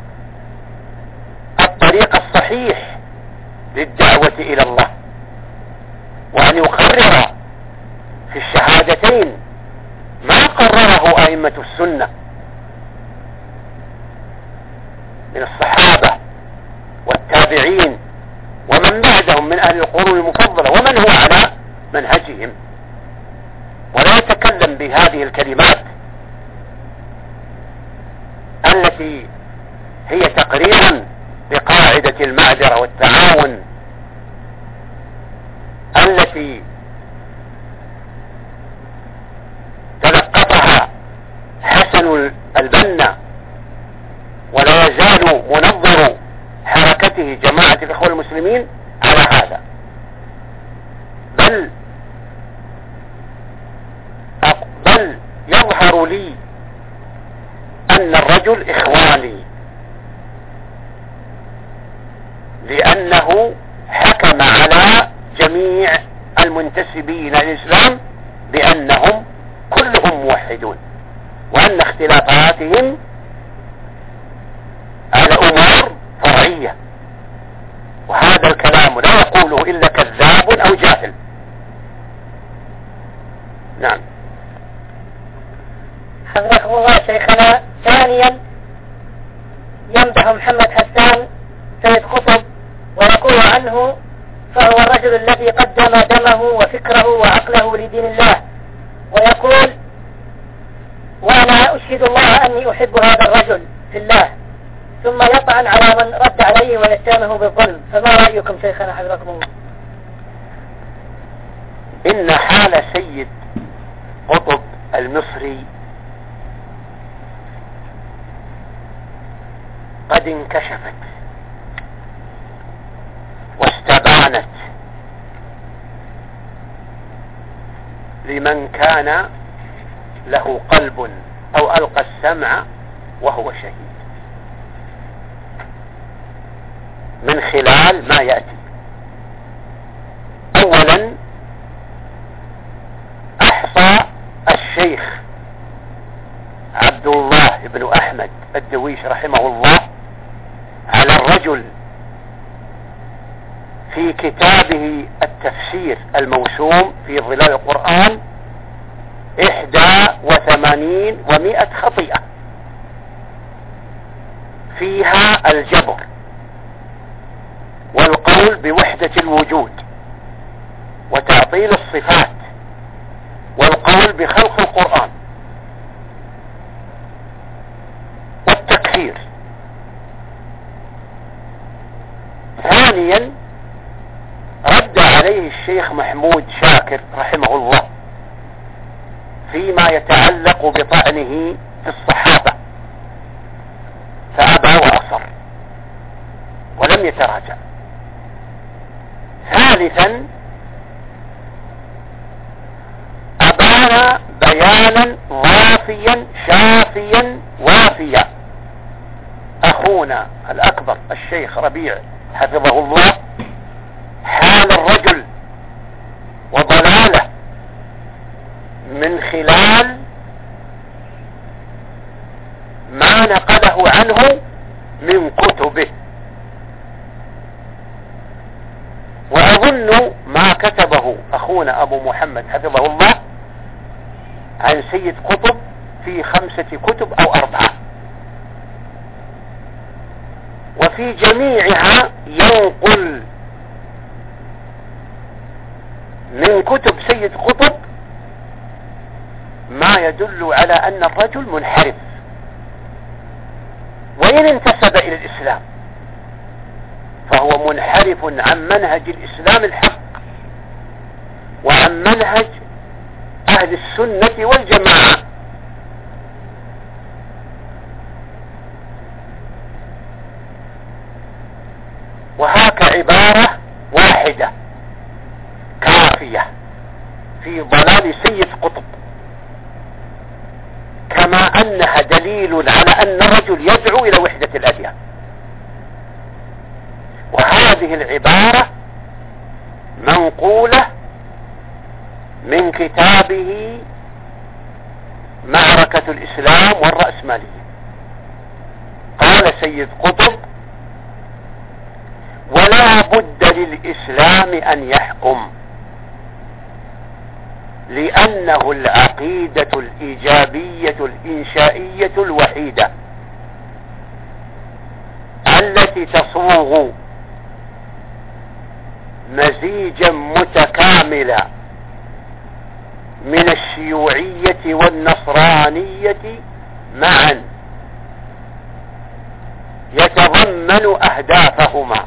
الطريق الصحيح للدعوة إلى الله، وأن يقرر في الشهادتين ما قرره أئمة السنة من الصحابة والتابعين ومن بعدهم من أهل القرون المفضلة ومن هو على منهجهم، ولا يتكلم بهذه الكلمات التي هي تقريرا بقاعدة المعذرة والتعاون التي تلقفها حسن البنا ولا يزال منظر حركته جماعة الإخوة المسلمين على هذا، بل يظهر لي أن الرجل إخواني، لأنه حكم على جميع المنتسبين للإسلام بأنهم كلهم موحدون، وأن اختلافاتهم على أمور فرعية، وهذا الكلام لا يقوله إلا كذاب أو جاهل. نعم. حفظكم الله شيخنا. ثانيا يمدح محمد حسان سيد قطب ويقول عنه فهو الرجل الذي قدم دمه وفكره وعقله لدين الله، ويقول وأنا أشهد الله أني أحب هذا الرجل في الله، ثم يطعن على من رد عليه ويتهمه بالظلم. فما رأيكم شيخنا حفظكم الله؟ إن حال سيد قطب المصري قد انكشفت واستبانت لمن كان له قلب أو ألقى السمع وهو شهيد من خلال ما يأتي. أولا أحصى الشيخ عبد الله بن أحمد الدويش رحمه الله على الرجل في كتابه التفسير الموسوم في ظلال القرآن 81 و100 خطيئة فيها الجبر والقول بوحدة الوجود وتعطيل الصفات والقول بخلق القرآن والتكفير. ثانيا رد عليه الشيخ محمود شاكر رحمه الله فيما يتعلق بطعنه في الصحابة فأبى وأصر ولم يتراجع. ثالثا أبان بيانا ضافيا شافيا وافيا أخونا الأكبر الشيخ ربيع حفظه الله حال الرجل وضلاله من خلال ما نقله عنه من كتبه. وأظن ما كتبه أخونا أبو محمد حفظه الله عن سيد قطب في 5 كتب أو 4، وفي جميعها ينقل من كتب سيد قطب ما يدل على أن الرجل منحرف، وإن انتسب إلى الإسلام فهو منحرف عن منهج الإسلام الحق وعن منهج أهل السنة والجماعة. وهاك عبارة واحدة كافية في ضلال سيد قطب، كما أنها دليل على أن الرجل يدعو إلى وحدة الأديان. وهذه العبارة منقولة من كتابه معركة الإسلام والرأسمالية. قال سيد قطب ولا بد للإسلام أن يحكم، لأنه العقيدة الإيجابية الإنشائية الوحيدة التي تصوغ مزيجا متكاملا من الشيوعية والنصرانية معا يتضمن أهدافهما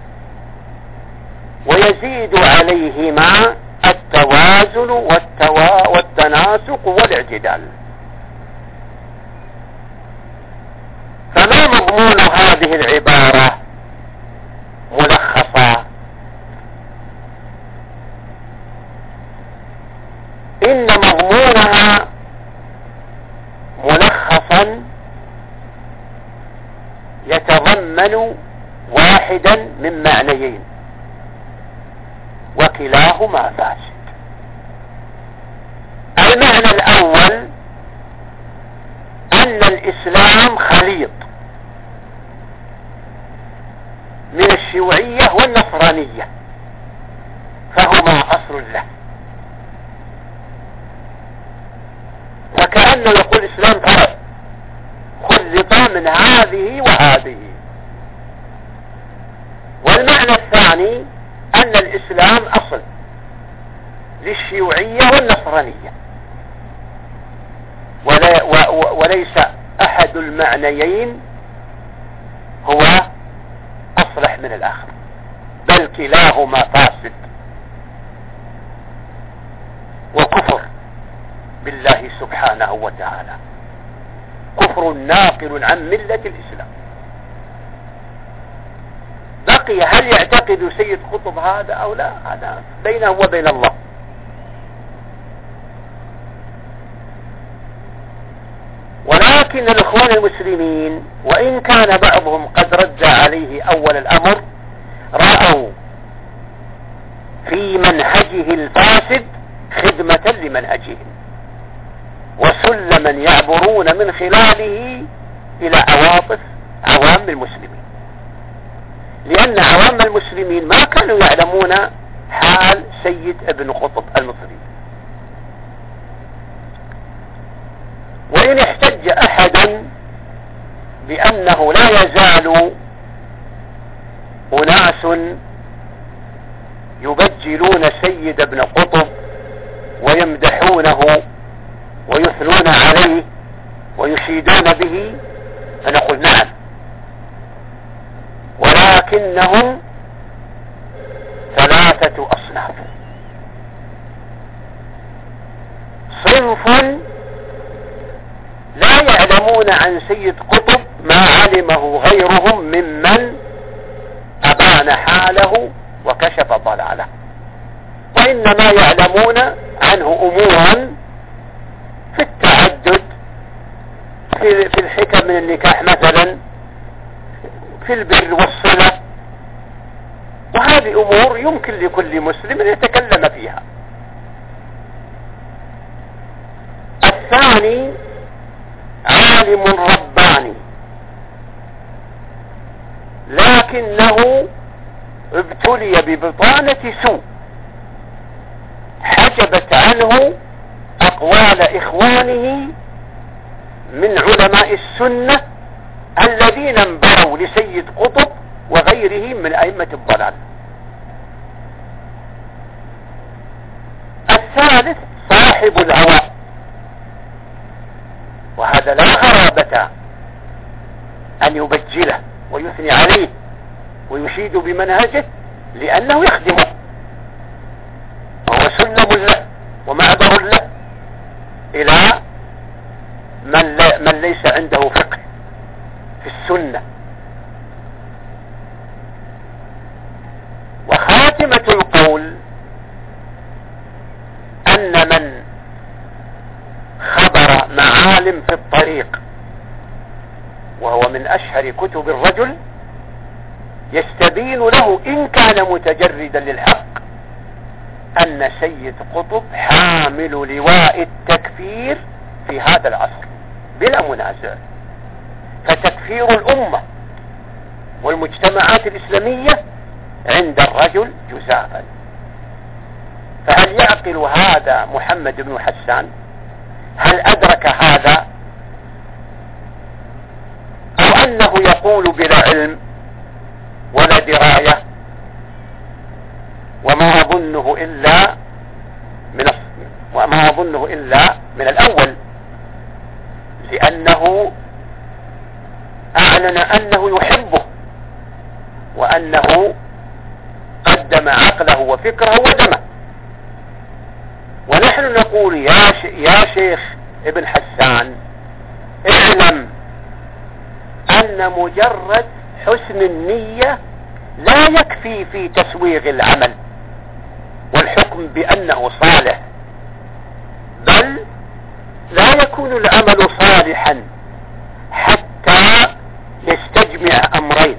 ويزيد عليهما التوازن والتناسق والاعتدال. فما مضمون هذه العبارة ملخصا؟ إن مضمونها ملخصا يتضمن واحدا من معنيين وكلاهما فاسد. المعنى الأول أن الإسلام خليط من الشيوعية والنصرانية فهما أصل له، فكأنه يقول الإسلام فرع خلط من هذه وهذه. والمعنى الثاني أن الإسلام أصل للشيوعية والنصرانية، وليس أحد المعنيين هو أصلح من الآخر، بل كلاهما فاسد وكفر بالله سبحانه وتعالى، كفر ناقل عن ملة الإسلام. بقي هل يعتقد سيد قطب هذا أو لا، هذا بينه وبين الله. ولكن الإخوان المسلمين وإن كان بعضهم قد رد عليه أول الأمر، رأوا في منهجه الفاسد خدمة لمنهجهم وسلما يعبرون من خلاله إلى عواطف عوام المسلمين، لأن عوام المسلمين ما كانوا يعلمون حال سيد ابن قطب المصري. وإن احتج أحدا بأنه لا يزال أناس يبجلون سيد ابن قطب ويمدحونه ويثنون عليه ويشيدون به، فنقول نعم، ولكنهم ثلاثة أصناف. صنف لا يعلمون عن سيد قطب ما علمه غيرهم ممن أبان حاله وكشف ضلاله، وإنما يعلمون عنه أمورا في التعدد، في الحكم من النكاح مثلا، في البر والصلة، وهذه أمور يمكن لكل مسلم أن يتكلم فيها. الثاني عالم رباني لكنه ابتلي ببطانة سوء حجبت عنه أقوال إخوانه من علماء السنة الذين انبروا لسيد قطب وغيره من أئمة الضلال. الثالث صاحب الهوى، وهذا لا غرابة أن يبجله ويثني عليه ويشيد بمنهجه، لأنه يخدمه وهو سلم له ومعبر له إلى من ليس عنده فقه في السنة. وخاتمة القول أن من خبر معالم في الطريق، وهو من أشهر كتب الرجل، يستبين له إن كان متجردا للحق أن سيد قطب حامل لواء التكفير في هذا العصر بلا منازع، فتكفير الأمة والمجتمعات الإسلامية عند الرجل جزافا. فهل يعقل هذا محمد بن حسان؟ هل أدرك هذا، أو أنه يقول بلا علم ولا دراية؟ وما أظنه إلا من الأول، لأنه أعلن أنه يحبه وأنه قدم عقله وفكره ودمه. ونحن نقول يا شيخ ابن حسان، اعلم أن مجرد حسن النية لا يكفي في تسويغ العمل والحكم بأنه صالح، بل لا يكون العمل صالحا حتى يستجمع أمرين،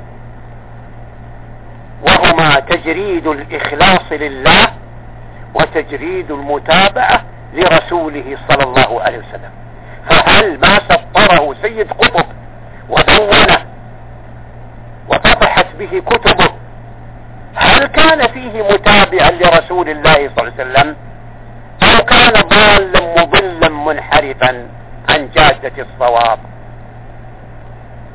وهما تجريد الإخلاص لله وتجريد المتابعة لرسوله صلى الله عليه وسلم. فهل ما سطره سيد قطب ودونه وفتحت به كتبه، هل كان فيه متابعا لرسول الله صلى الله عليه وسلم، أو كان ضالا مضلا منحرفا عن جادة الصواب؟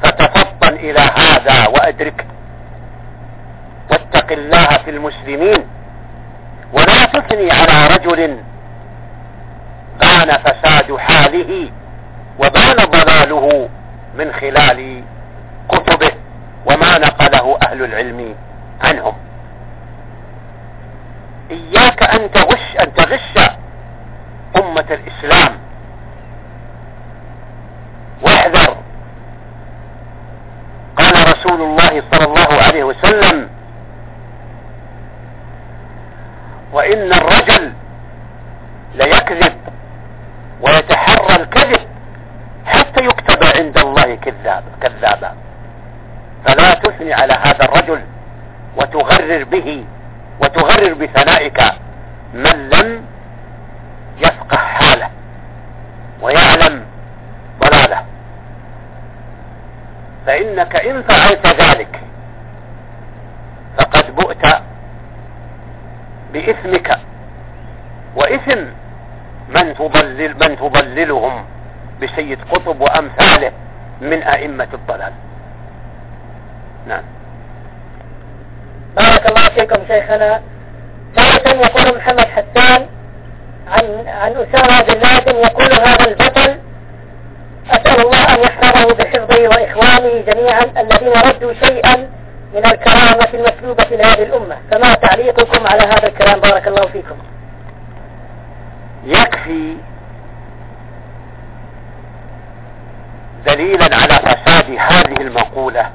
فتفطن إلى هذا وأدرك، واتق الله في المسلمين، ولا تثني على رجل بان فساد حاله وبان ضلاله من خلال كتبه وما نقله أهل العلم عنهم. إياك أن تغش أمة الإسلام، واحذر. قال رسول الله صلى الله عليه وسلم: وإن الرجل ليكذب ويتحرى الكذب حتى يكتب عند الله كذابا، فلا تثني على هذا الرجل وتغرر به وتغرر بثنائك من لم يفقه حاله ويعلم ضلاله، فإنك إن فعلت ذلك فقد بؤت بإثمك وإثم من تضللهم بسيد قطب وأمثاله من أئمة الضلال. نعم. بارك الله فيكم شيخنا. مرة يقول محمد حسان عن أسامة بن لادن، يقول هذا البطل أسأل الله أن يحفظه بحفظه وإخوانه جميعا الذين ردوا شيئا من الكرامة المسلوبة لهذه الأمة، فما تعليقكم على هذا الكلام؟ بارك الله فيكم. يكفي دليلا على فساد هذه المقولة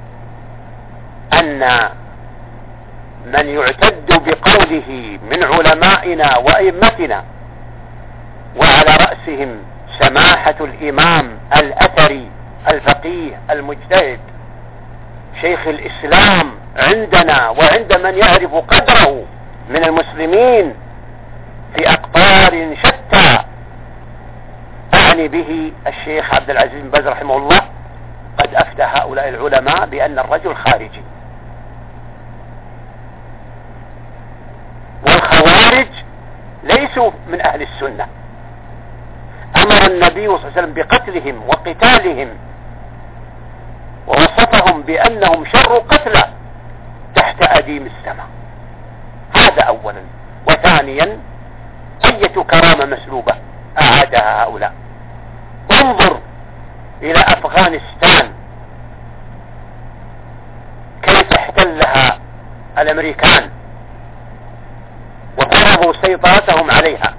أن من يعتد بقوله من علمائنا وأئمتنا، وعلى رأسهم سماحة الإمام الأثري الفقيه المجتهد شيخ الإسلام عندنا وعند من يعرف قدره من المسلمين في أقطار شتى، أعني به الشيخ عبد العزيز بن باز رحمه الله، قد أفتى هؤلاء العلماء بأن الرجل خارجي. والخوارج ليسوا من أهل السنة، أمر النبي صلى الله عليه وسلم بقتلهم وقتالهم، ووصفهم بأنهم شر قتلى تحت أديم السماء. هذا أولا. وثانيا، أية كرامة مسلوبة أعادها هؤلاء؟ انظر إلى أفغانستان كيف احتلها الأمريكان وفرضوا سيطرتهم عليها،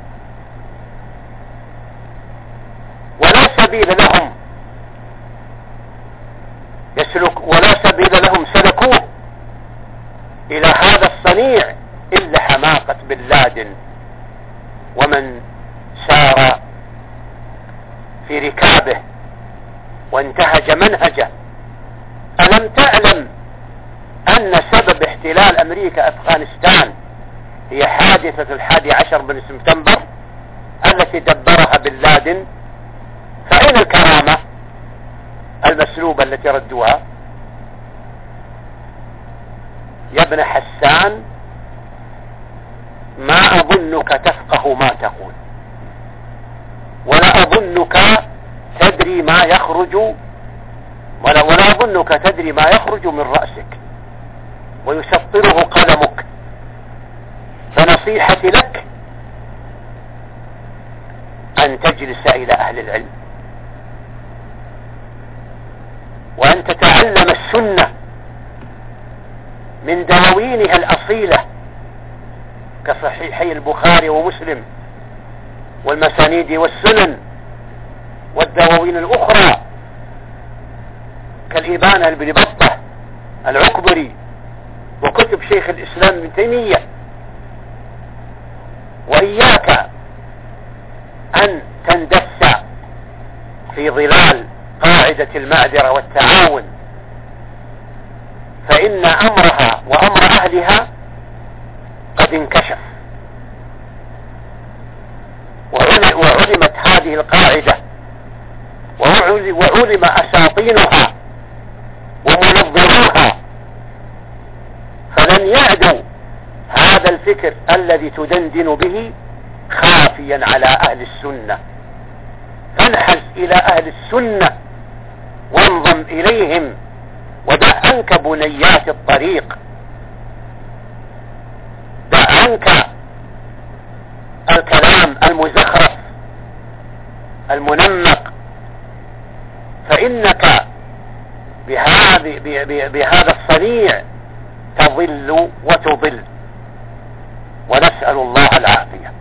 ولا سبيل لهم سلكوه إلى هذا الصنيع إلا حماقة بن لادن ومن سار في ركابه وانتهج منهجه. ألم تعلم أن سبب احتلال أمريكا أفغانستان هي حادثة 11 من سبتمبر التي دبرها بن لادن؟ فأين الكرامة المسلوبة التي ردوها؟ يا ابن حسان، ما أظنك تفقه ما تقول، ولا أظنك تدري ما يخرج ولا أظنك تدري ما يخرج من رأسك ويسطره قلمك. فنصيحتي لك أن تجلس إلى أهل العلم وأن تتعلم السنة من دواوينها الأصيلة كصحيحي البخاري ومسلم والمسانيد والسنن، والدواوين الأخرى كالإبانة لابن بطة العكبري وكتب شيخ الإسلام ابن تيمية. وإياك أن تندس في ظلال قاعدة المعذرة والتعاون، فإن أمرها وأمر أهلها قد انكشف، وعلمت هذه القاعدة وعلم أساطينها ومنظروها، فلن يعدوا هذا الفكر الذي تدندن به خافيا على أهل السنة. فانحز إلى أهل السنة وانضم إليهم ودع عنك بنيات الطريق، دع عنك الكلام المزخرف المنمق، فإنك بهذا الصنيع تضل وتضل، ونسأل الله العافية.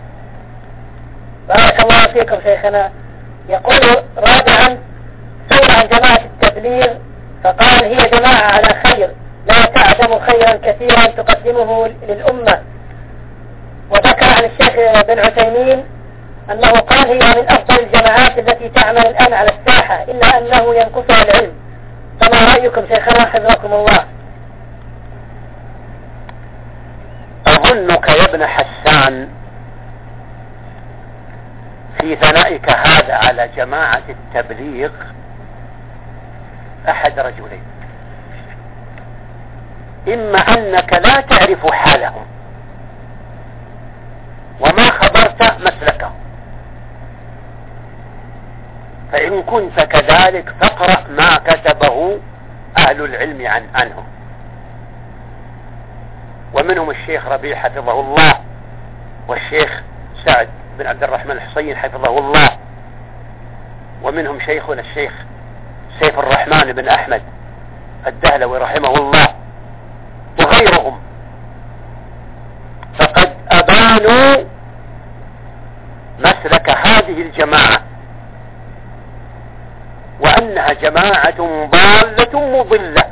بارك الله فيكم شيخنا. يقول رابعا: سئل عن جماعة التبليغ فقال: هي جماعة على خير لا تعدم خيرا كثيرا تقدمه للأمة. وذكر عن الشيخ بن عثيمين أنه قال: هي من أفضل الجماعات التي تعمل الآن على الساحة، إلا أنه ينقصها العلم. فما رأيكم شيخنا حفظكم الله؟ أظنك يا ابن حسان في ثنائك هذا على جماعة التبليغ أحد رجلين: إما أنك لا تعرف حالهم وما خبرت مسلكهم، فإن كنت كذلك فاقرأ ما كتبه أهل العلم عنهم، ومنهم الشيخ ربيع حفظه الله، والشيخ سعد بن عبد الرحمن الحصين حفظه الله، ومنهم شيخنا الشيخ سيف الرحمن بن أحمد الدهلوي رحمه الله، وغيرهم، فقد أبانوا مسلك هذه الجماعة، وأنها جماعة ضالة مضلة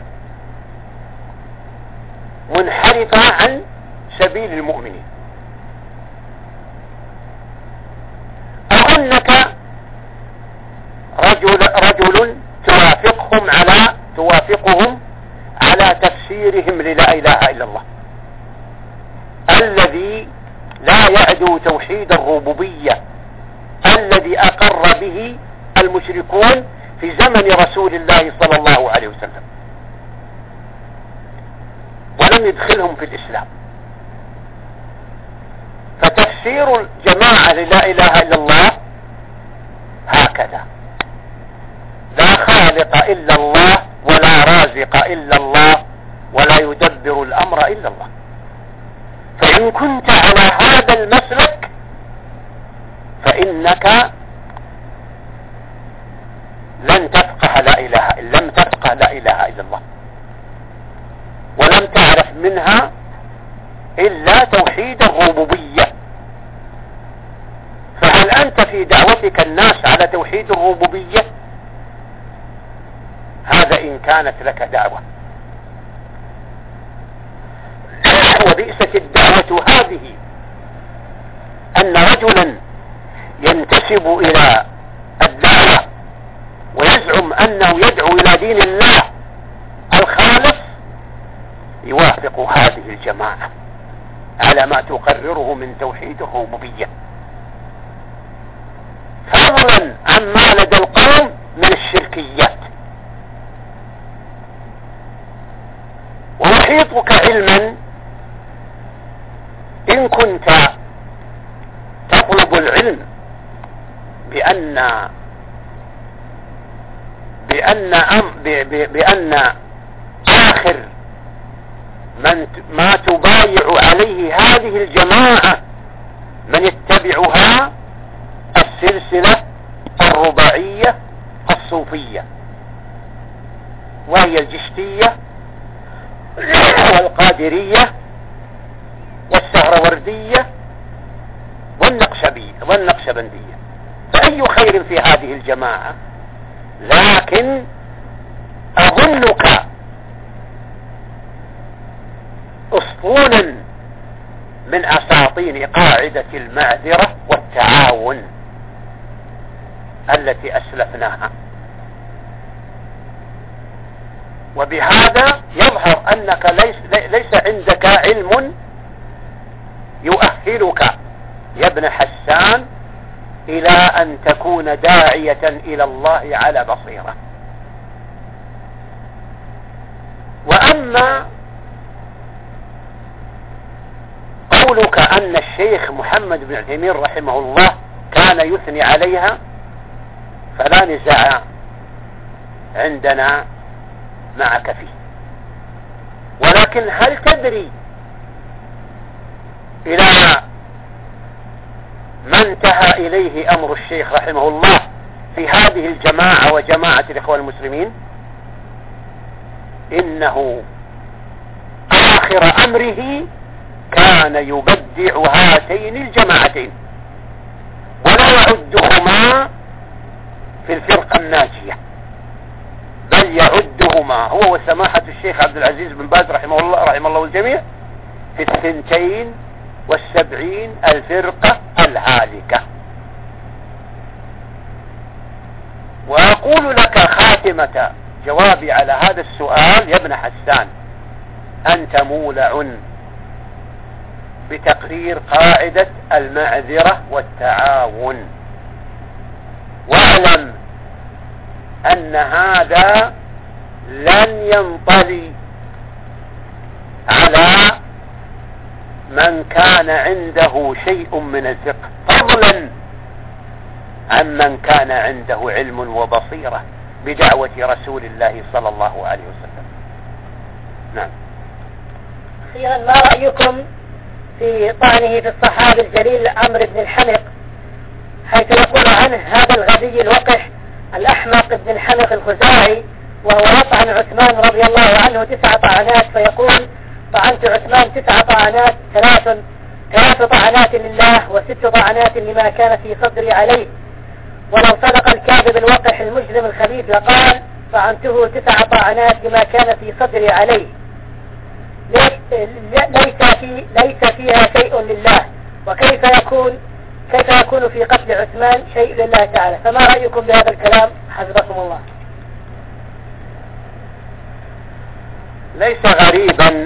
منحرفة عن سبيل المؤمنين. أو أنك رجل توافقهم على تفسيرهم للا إله إلا الله، الذي لا يعدو توحيد الربوبية الذي أقر به المشركون في زمن رسول الله صلى الله عليه وسلم، ولم يدخلهم في الإسلام. فتفسير الجماعة للا إله إلا الله هكذا: لا خالق إلا الله ولا رازق إلا الله ولا يدبر الأمر إلا الله. فإن كنت على هذا المسلك فإنك لم تفقه لا إله إلا الله، ولم تعرف منها إلا توحيد الربوبية. فهل أنت في دعوتك الناس على توحيد الربوبية؟ هذا إن كانت لك دعوة. وبئست الدعوة هذه أن رجلا ينتسب إلى الدعوة ويزعم أنه يدعو إلى دين الله الخالص يوافق هذه الجماعة على ما تقرره من توحيد الربوبية، فضلا عما لدى القوم من الشركيات. ويحيطك علما إن كنت تطلب العلم بأن آخر ما تبايع عليه هذه الجماعة من يتبعها السلسلة الرباعية الصوفية، وهي الجشتية والقادرية والسهروردية والنقشبندية. فأي خير في هذه الجماعة؟ لكن أظنك أسطونا من أساطين قاعدة المعذرة والتعاون التي أسلفناها. وبهذا يظهر أنك ليس عندك علم يؤهلك يا ابن حسان إلى أن تكون داعية إلى الله على بصيرة. وأما قولك أن الشيخ محمد بن عثيمين رحمه الله كان يثني عليها فلا نزاع عندنا معك فيه. ولكن هل تدري إلى ما انتهى إليه أمر الشيخ رحمه الله في هذه الجماعة وجماعة الإخوان المسلمين؟ إنه آخر أمره كان يبدع هاتين الجماعتين ولا يعدهما في الفرقة الناجية، بل يعدهما هو وسماحة الشيخ عبد العزيز بن باز رحمه الله الجميع في 72 الفرقة الهالكة. وأقول لك خاتمة جوابي على هذا السؤال يا ابن حسان: أنت مولع بتقرير قاعدة المعذرة والتعاون، واعلم أن هذا لن ينطلي على من كان عنده شيء من الفقه، فضلا عن من كان عنده علم وبصيرة بدعوة رسول الله صلى الله عليه وسلم. نعم. أخيرا، ما رأيكم في طعنه في الصحابي الجليل عمرو بن الحمق، حيث يقول عنه هذا الغبي الوقح الأحمق بن الحمق الخزاعي، وهو يطعن عثمان رضي الله عنه 9 طعنات، فيقول: طعنت عثمان 9 طعنات، 3 طعنات لله و6 طعنات لما كان في صدري عليه. ولو صدق الكاذب الوقح المجرم الخبيث لقال: طعنته 9 طعنات لما كان في صدري عليه. ليس فيها شيء لله، وكيف يكون في قتل عثمان شيء لله تعالى؟ فما رأيكم بهذا الكلام حفظكم الله؟ ليس غريبا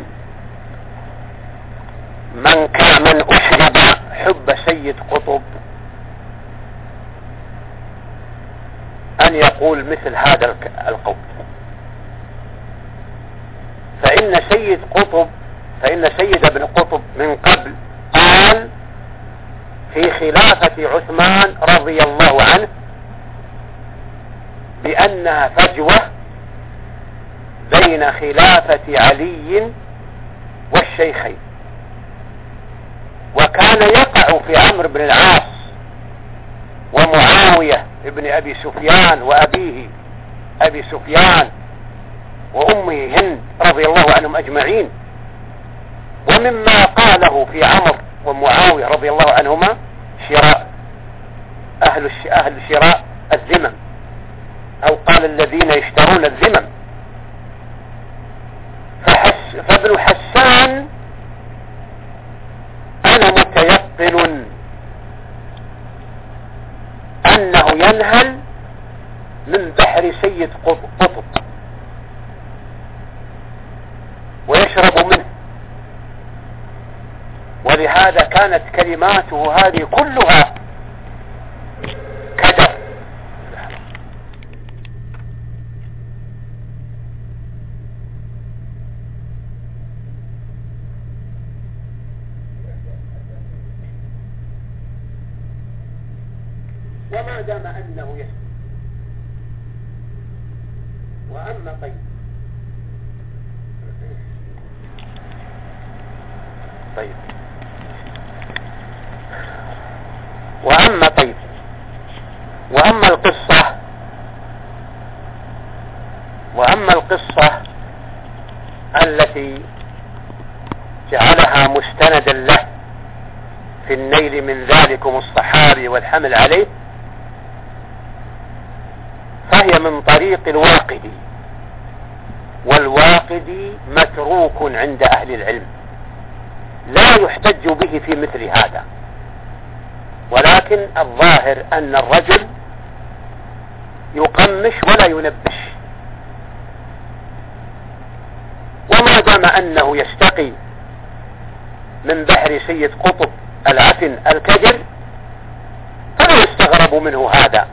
من أشرب حب سيد قطب أن يقول مثل هذا القول، فإن سيد ابن قطب من قبل قال في خلافة عثمان رضي الله عنه بأنها فجوة بين خلافة علي والشيخين، وكان يقع في عمرو بن العاص ومعاوية ابن أبي سفيان وأبيه أبي سفيان وأمه هند رضي الله عنهم أجمعين. ومما قاله في عمرو ومعاوية رضي الله عنهما شراء أهل شراء الذمم، أو قال الذين يشترون الذمم. فابن حسان أنا متيقن أنه ينهل من بحر سيد قطب ويشرب منه، ولهذا كانت كلماته هذه كلها كدر. وما دام أنه يسمع. وأما طيب وأما القصة التي جعلها مستندا له في النيل من ذلكم الصحابي والحمل عليه، فهي من طريق الواقدي، والواقدي متروك عند أهل العلم، لا يحتج به في مثل هذا. ولكن الظاهر أن الرجل يقمش ولا ينبش، وما دام أنه يستقي من بحر سيد قطب العفن الكدر فلا يستغرب منه هذا.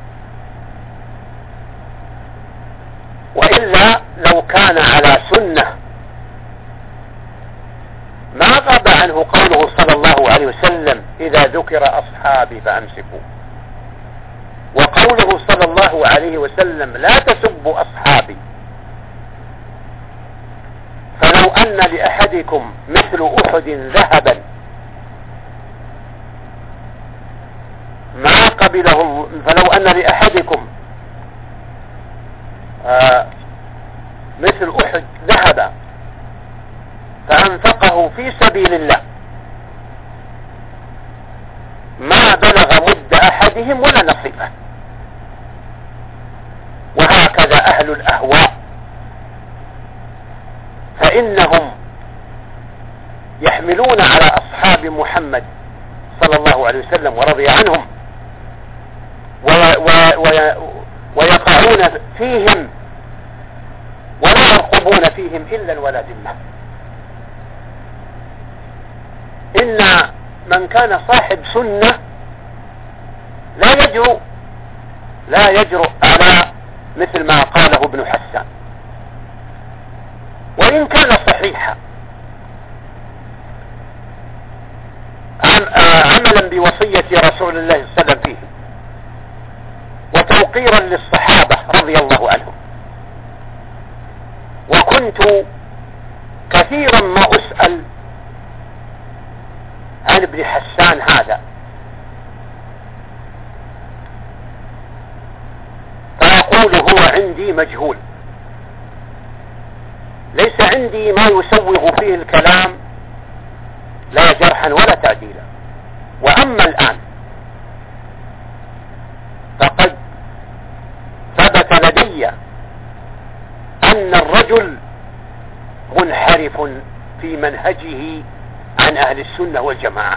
وإلا لو كان على سنة ما غاب عنه قوله صلى الله عليه وسلم: إذا ذكر أصحابي فأمسكوا، وقوله صلى الله عليه وسلم لا تسبوا أصحابي، فلو أن لأحدكم مثل أحد ذهبا ما قبله، فلو أن لأحدكم مثل أحد ذهبا فأنفقه في سبيل الله ما بلغ مد أحدهم ولا نصيبه. وهكذا أهل الأهواء، فإنهم يحملون على أصحاب محمد صلى الله عليه وسلم ورضي عنهم ويقعون فيهم ولا يرقبون فيهم إلا الولا ذمة. إن من كان صاحب سنة لا يجرؤ على مثل ما قاله ابن حسان، وإن كان صحيحا عملا بوصية رسول الله صلى الله عليه وسلم فيه وتوقيرا للصحابة رضي الله عنهم. وكنت كثيرا ما أسأل عن ابن حسان هذا، فأقول هو عندي مجهول، ليس عندي ما يسوغ فيه الكلام لا جرحا ولا تعديلا. وأما الآن فقد ثبت لدي أن الرجل منحرف في منهجه عن أهل السنة والجماعة،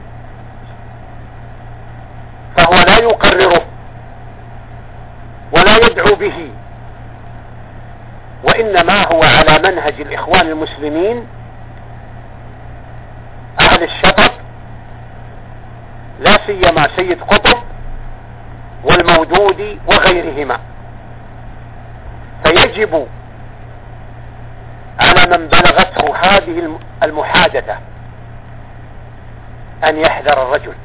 فهو لا يقرره ولا يدعو به، وإنما هو على منهج الإخوان المسلمين أهل الشطط، لا سيما سيد قطب والمودودي وغيرهما. فيجب على من بلغته هذه المحادثة أن يحذر الرجل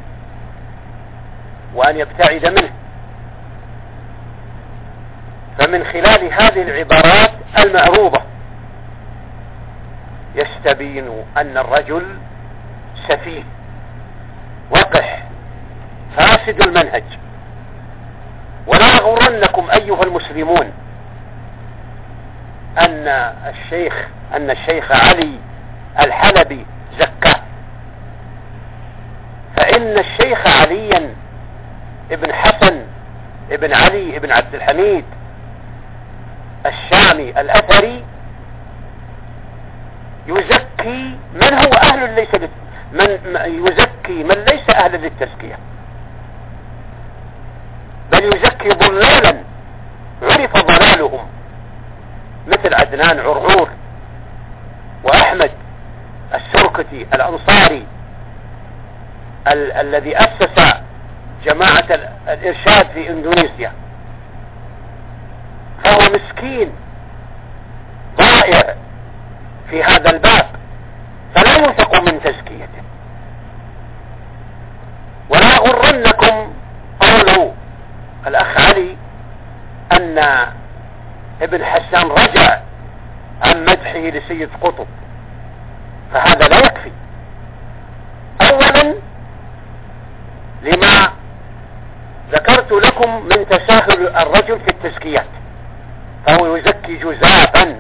وأن يبتعد منه. فمن خلال هذه العبارات المعروضة يستبين أن الرجل سفيه وقح فاسد المنهج. ولا يغرنكم أيها المسلمون أن الشيخ علي الحلبي زكاه، فإن الشيخ عليا ابن حسن ابن علي ابن عبد الحميد الشامي الأثري يزكي من هو أهل يزكي من ليس أهلا للتزكية، بل يزكي ضلالا عرف ضلالهم مثل عدنان عرعور وأحمد السركتي الأنصاري الذي أسس جماعة الإرشاد في إندونيسيا. فهو مسكين ضائع في هذا الباب، فلا يوثق من تزكيته. ولا غرنكم قول الأخ علي أن ابن حسان رجع عن مدحه لسيد قطب، فهذا لا يكفي. أولا لما ذكرت لكم من تساهل الرجل في التزكيات، فهو يزكي جزافا.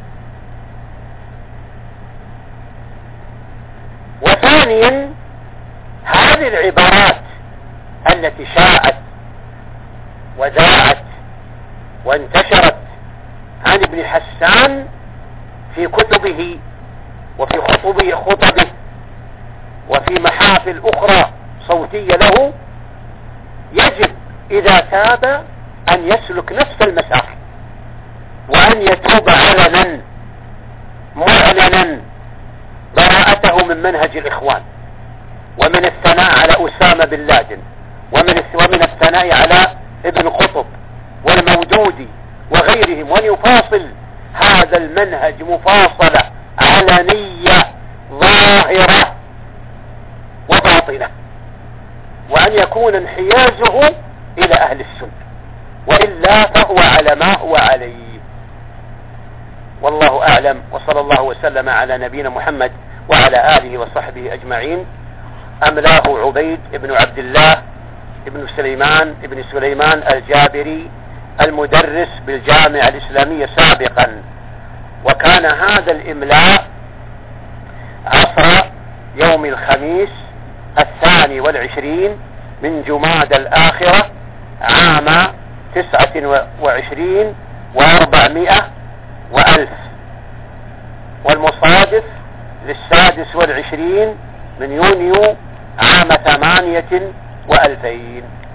وثانيا هذه العبارات التي شاءت وذاعت وانتشرت عن ابن حسان في كتبه وفي خطبه وفي محافل أخرى صوتية له، يجب إذا تاب أن يسلك نفس المسار وأن يتوب علنا معلنا براءته من منهج الإخوان، ومن الثناء على أسامة بن لادن، ومن الثناء على ابن قطب والمودودي وغيرهم، وأن يفاصل هذا المنهج مفاصلة علنية ظاهرة وباطنة، وأن يكون انحيازه إلى أهل السنة إلا فهو على ما هو عليه. والله أعلم، وصلى الله وسلم على نبينا محمد وعلى آله وصحبه أجمعين. أملاه عبيد بن عبد الله بن سليمان الجابري المدرس بالجامعة الإسلامية سابقا، وكان هذا الإملاء عصر يوم الخميس 22 من جماد الآخرة عام 29 و400 و1000، والمصادف ل26 من يونيو عام 8 و2000.